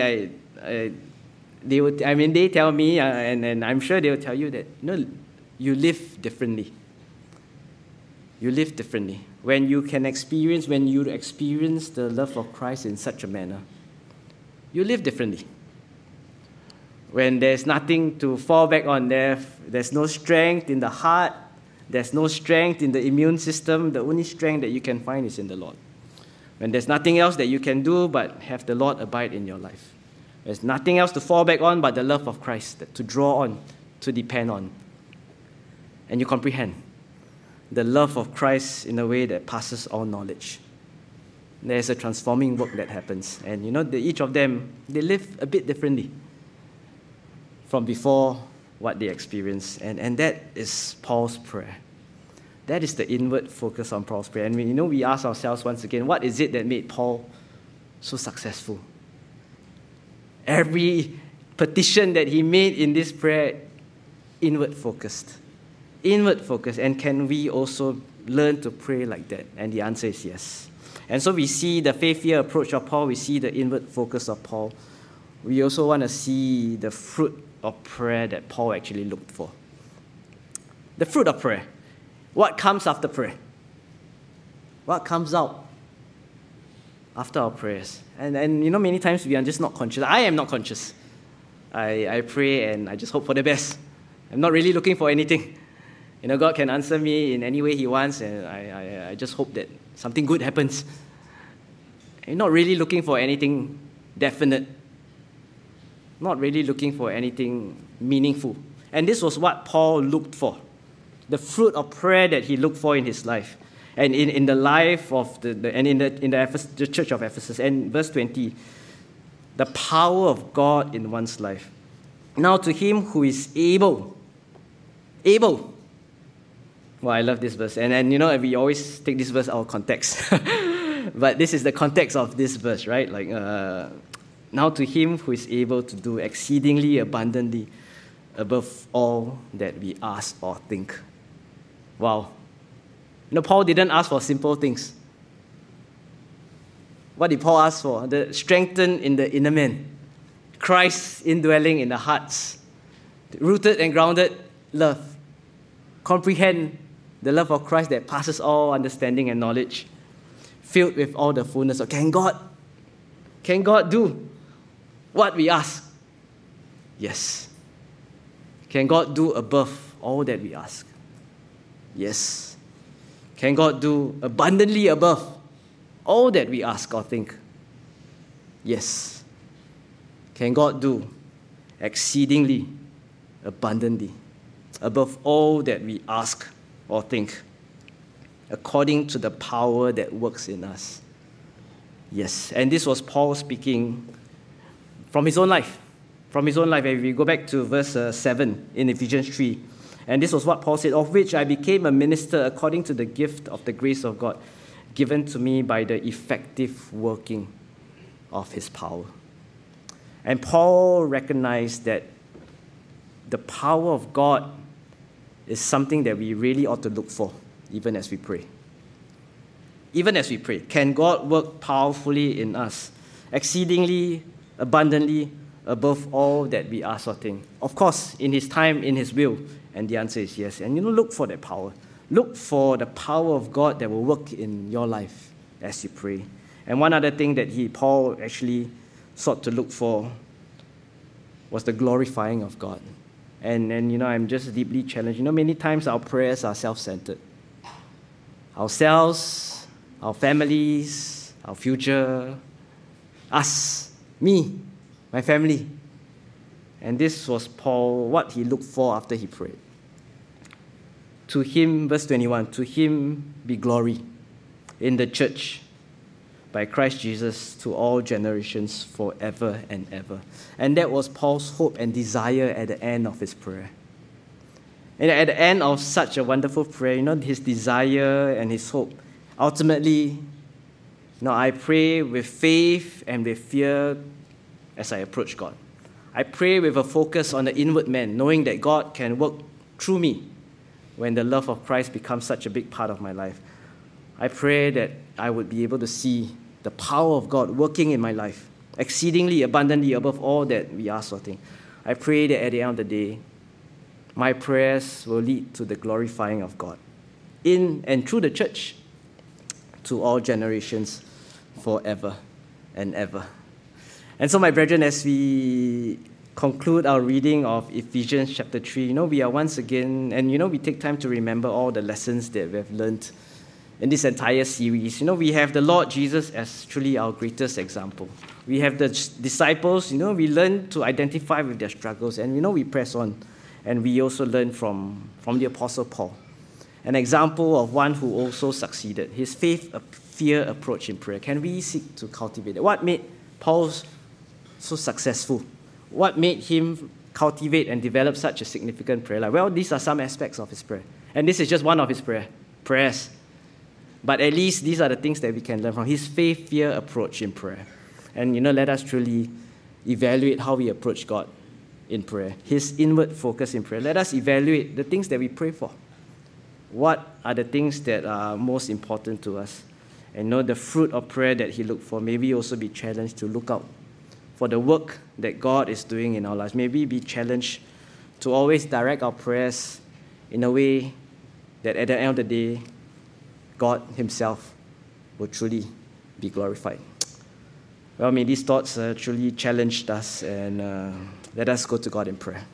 they tell me, and I'm sure they'll tell you that you live differently. You live differently. When you experience the love of Christ in such a manner, you live differently. When there's nothing to fall back on, there's no strength in the heart, there's no strength in the immune system, the only strength that you can find is in the Lord. When there's nothing else that you can do but have the Lord abide in your life. There's nothing else to fall back on but the love of Christ, to draw on, to depend on. And you comprehend the love of Christ in a way that passes all knowledge. There's a transforming work that happens. And each of them, they live a bit differently. from before what they experienced. And that is Paul's prayer. That is the inward focus on Paul's prayer. And we ask ourselves once again, what is it that made Paul so successful? Every petition that he made in this prayer, inward focused. Inward focused. And can we also learn to pray like that? And the answer is yes. And so we see the faith-fear approach of Paul. We see the inward focus of Paul. We also want to see the fruit of prayer that Paul actually looked for. The fruit of prayer. What comes after prayer? What comes out after our prayers? And many times we are just not conscious. I am not conscious. I pray and I just hope for the best. I'm not really looking for anything. God can answer me in any way He wants, and I just hope that something good happens. I'm not really looking for anything definite. Not really looking for anything meaningful. And this was what Paul looked for. The fruit of prayer that he looked for in his life. And in the life of the church of Ephesus. And verse 20, the power of God in one's life. Now to him who is able. Well, I love this verse. And we always take this verse out of context. But this is the context of this verse, right? Now to him who is able to do exceedingly abundantly above all that we ask or think. Wow. Paul didn't ask for simple things. What did Paul ask for? The strengthen in the inner man. Christ indwelling in the hearts. Rooted and grounded love. Comprehend the love of Christ that passes all understanding and knowledge. Filled with all the fullness of... Can God do what we ask? Yes. Can God do above all that we ask? Yes. Can God do abundantly above all that we ask or think? Yes. Can God do exceedingly abundantly above all that we ask or think, according to the power that works in us? Yes. And this was Paul speaking from his own life. From his own life. If we go back to verse 7 in Ephesians 3, and this was what Paul said, of which I became a minister according to the gift of the grace of God, given to me by the effective working of his power. And Paul recognized that the power of God is something that we really ought to look for, even as we pray. Even as we pray, can God work powerfully in us, exceedingly, abundantly, above all that we ask or think? Of course, in His time, in His will. And the answer is yes. And look for that power. Look for the power of God that will work in your life as you pray. And one other thing that Paul actually sought to look for was the glorifying of God. And I'm just deeply challenged. Many times our prayers are self-centered. Ourselves, our families, our future, us, me, my family. And this was Paul, what he looked for after he prayed. To him, verse 21, to him be glory in the church by Christ Jesus to all generations forever and ever. And that was Paul's hope and desire at the end of his prayer. And at the end of such a wonderful prayer, his desire and his hope, ultimately, I pray with faith and with fear as I approach God. I pray with a focus on the inward man, knowing that God can work through me when the love of Christ becomes such a big part of my life. I pray that I would be able to see the power of God working in my life, exceedingly abundantly above all that we ask or think. I pray that at the end of the day, my prayers will lead to the glorifying of God in and through the church to all generations forever and ever. And so, my brethren, as we conclude our reading of Ephesians chapter 3, we are once again, and we take time to remember all the lessons that we have learned in this entire series. We have the Lord Jesus as truly our greatest example. We have the disciples, we learn to identify with their struggles, and we press on. And we also learn from the Apostle Paul, an example of one who also succeeded. His faith-fear approach in prayer. Can we seek to cultivate it? What made Paul so successful? What made him cultivate and develop such a significant prayer life? Well, these are some aspects of his prayer. And this is just one of his prayers. But at least these are the things that we can learn from his faith-fear approach in prayer. And, let us truly evaluate how we approach God in prayer, his inward focus in prayer. Let us evaluate the things that we pray for. What are the things that are most important to us? And the fruit of prayer that he looked for. May we also be challenged to look out for the work that God is doing in our lives. May we be challenged to always direct our prayers in a way that at the end of the day, God himself will truly be glorified. Well, may these thoughts truly challenge us, and let us go to God in prayer.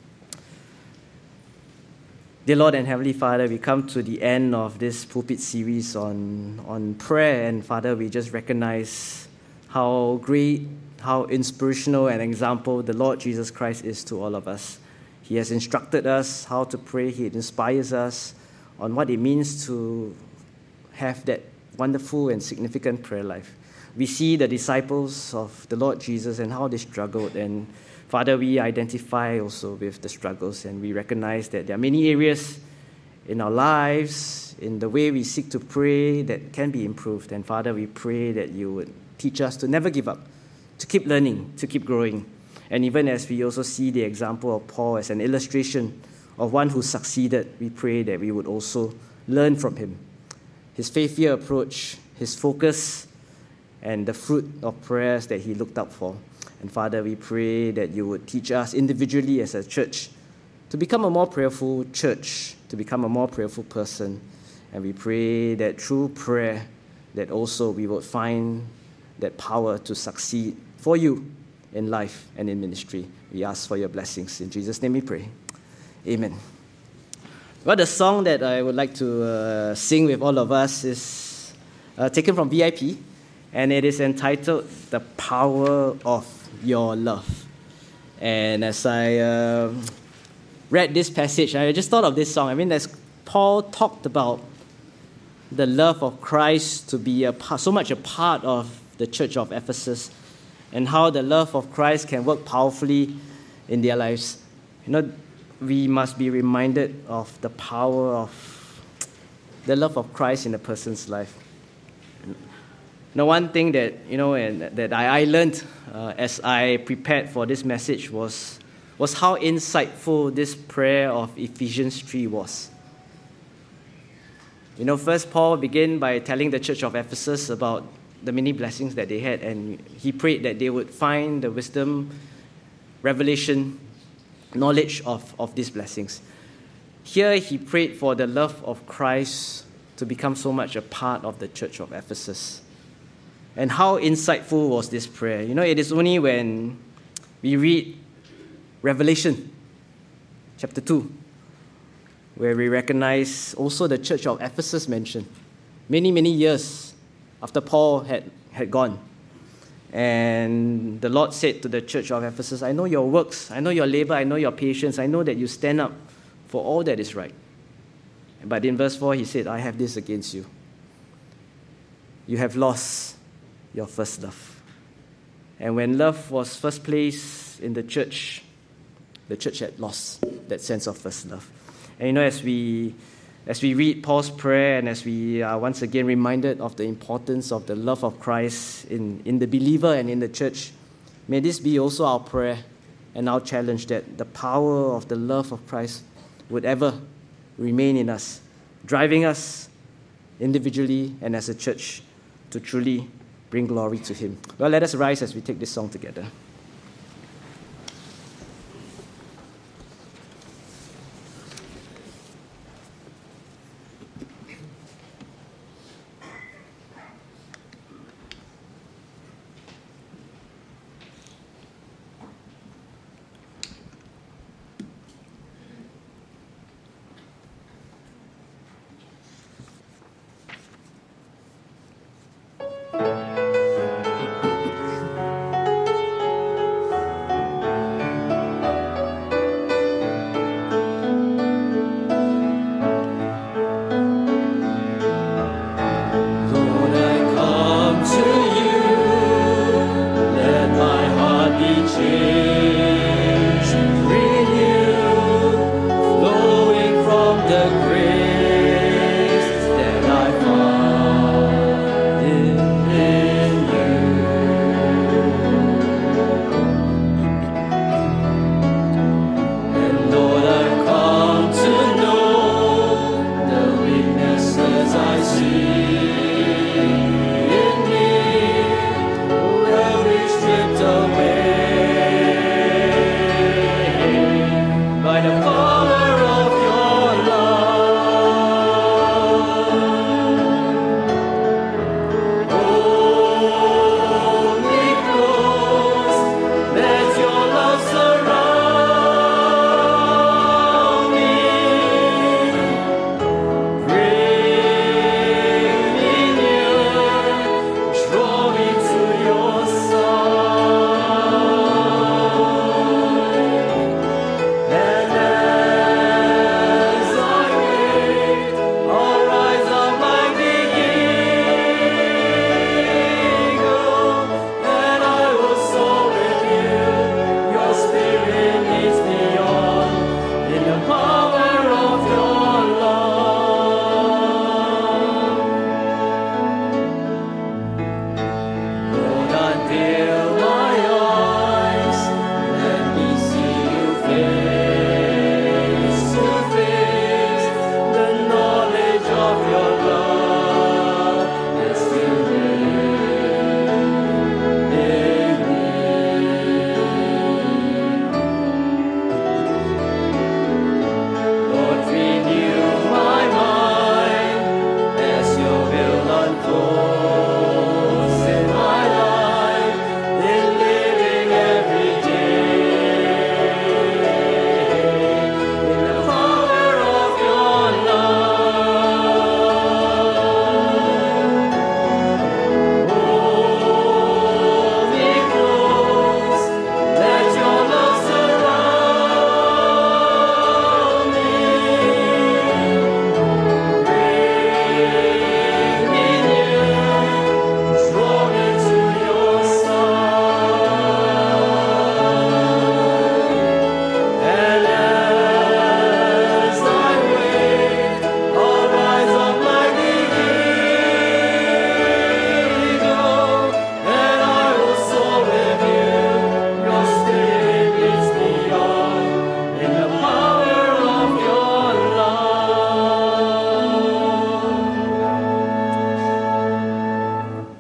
Dear Lord and Heavenly Father, we come to the end of this pulpit series on prayer, and Father, we just recognize how great, how inspirational an example the Lord Jesus Christ is to all of us. He has instructed us how to pray. He inspires us on what it means to have that wonderful and significant prayer life. We see the disciples of the Lord Jesus and how they struggled, and Father, we identify also with the struggles, and we recognize that there are many areas in our lives, in the way we seek to pray, that can be improved. And Father, we pray that you would teach us to never give up, to keep learning, to keep growing. And even as we also see the example of Paul as an illustration of one who succeeded, we pray that we would also learn from him. His faith-fear approach, his focus, and the fruit of prayers that he looked up for. And Father, we pray that you would teach us individually as a church to become a more prayerful church, to become a more prayerful person. And we pray that through prayer, that also we would find that power to succeed for you in life and in ministry. We ask for your blessings. In Jesus' name we pray. Amen. Well, the song that I would like to sing with all of us is taken from VIP, and it is entitled The Power of Your Love. And as I read this passage, I just thought of this song. I mean, as Paul talked about the love of Christ to be so much a part of the church of Ephesus, and how the love of Christ can work powerfully in their lives. We must be reminded of the power of the love of Christ in a person's life. One thing that and that I learned as I prepared for this message was how insightful this prayer of Ephesians 3 was. First Paul began by telling the church of Ephesus about the many blessings that they had, and he prayed that they would find the wisdom, revelation, knowledge of these blessings. Here he prayed for the love of Christ to become so much a part of the church of Ephesus. And how insightful was this prayer? It is only when we read Revelation chapter 2, where we recognize also the church of Ephesus mentioned many, many years after Paul had gone. And the Lord said to the church of Ephesus, I know your works, I know your labor, I know your patience, I know that you stand up for all that is right. But in verse 4, he said, I have this against you. You have lost your first love. And when love was first placed in the church had lost that sense of first love. And as we read Paul's prayer, and as we are once again reminded of the importance of the love of Christ in the believer and in the church, may this be also our prayer and our challenge, that the power of the love of Christ would ever remain in us, driving us individually and as a church to truly bring glory to him. Well, let us rise as we take this song together.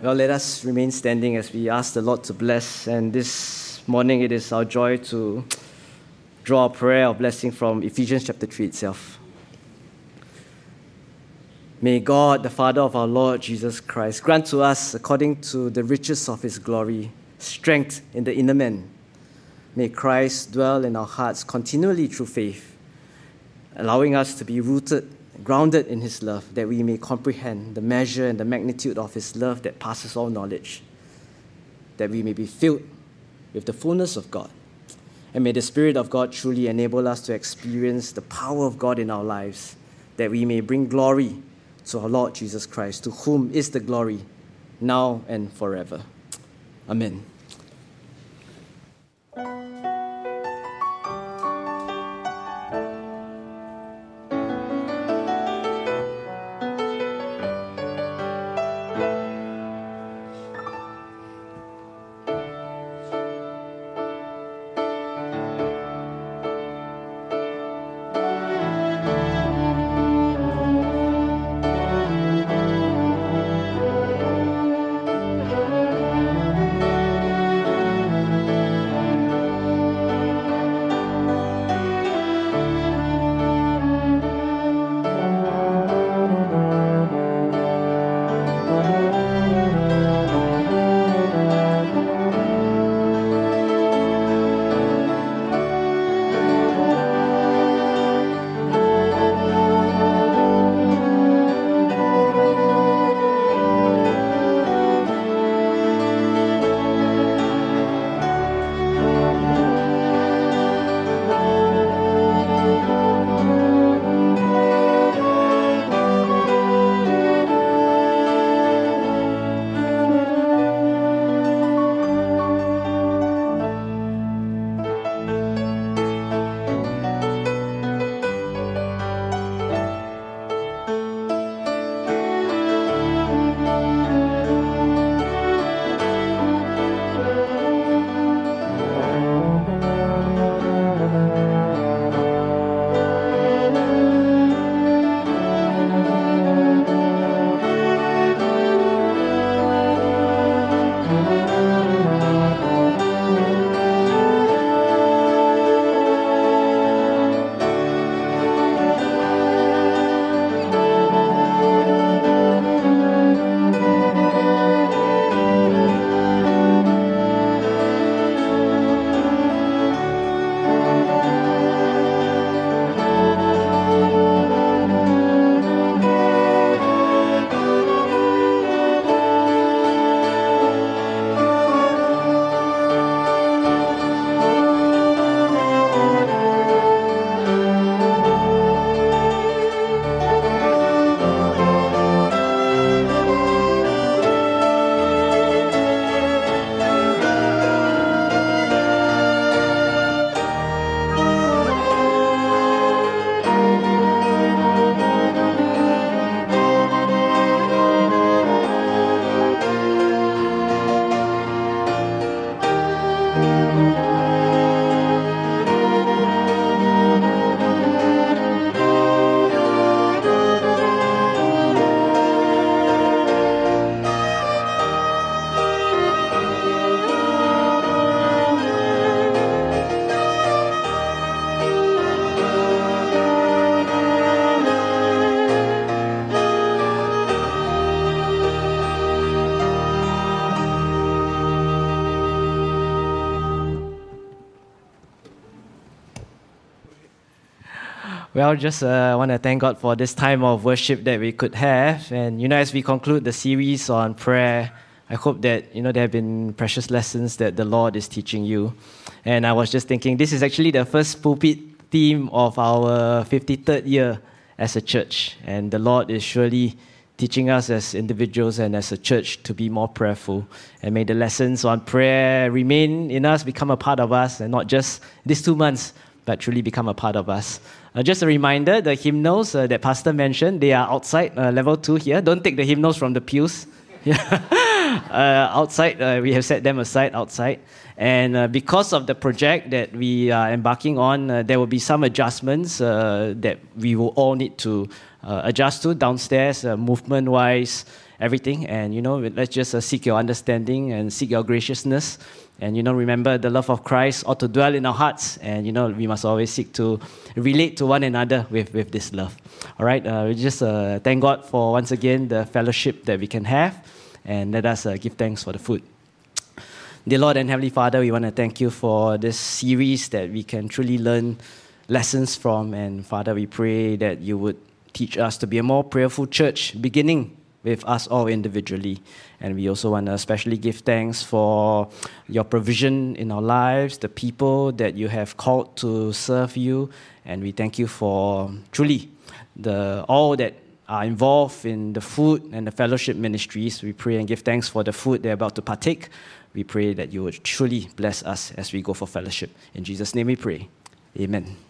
Now let us remain standing as we ask the Lord to bless. And this morning it is our joy to draw a prayer of blessing from Ephesians chapter 3 itself. May God, the Father of our Lord Jesus Christ, grant to us, according to the riches of his glory, strength in the inner man. May Christ dwell in our hearts continually through faith, allowing us to be rooted, grounded in his love, that we may comprehend the measure and the magnitude of his love that passes all knowledge, that we may be filled with the fullness of God. And may the Spirit of God truly enable us to experience the power of God in our lives, that we may bring glory to our Lord Jesus Christ, to whom is the glory now and forever. Amen. Well, just want to thank God for this time of worship that we could have. And, as we conclude the series on prayer, I hope that, there have been precious lessons that the Lord is teaching you. And I was just thinking, this is actually the first pulpit theme of our 53rd year as a church. And the Lord is surely teaching us as individuals and as a church to be more prayerful. And may the lessons on prayer remain in us, become a part of us, and not just these 2 months, but truly become a part of us. Just a reminder, the hymnals that Pastor mentioned, they are outside, level 2 here. Don't take the hymnals from the pews. Outside, we have set them aside outside. And because of the project that we are embarking on, there will be some adjustments that we will all need to adjust to downstairs, movement-wise. everything. And, let's just seek your understanding and seek your graciousness. And, remember the love of Christ ought to dwell in our hearts. And, we must always seek to relate to one another with this love. All right, we just thank God for, once again, the fellowship that we can have. And let us give thanks for the food. Dear Lord and Heavenly Father, we want to thank you for this series that we can truly learn lessons from. And Father, we pray that you would teach us to be a more prayerful church, beginning with us all individually. And we also want to especially give thanks for your provision in our lives, the people that you have called to serve you. And we thank you for truly all that are involved in the food and the fellowship ministries. We pray and give thanks for the food they're about to partake. We pray that you would truly bless us as we go for fellowship. In Jesus' name we pray. Amen.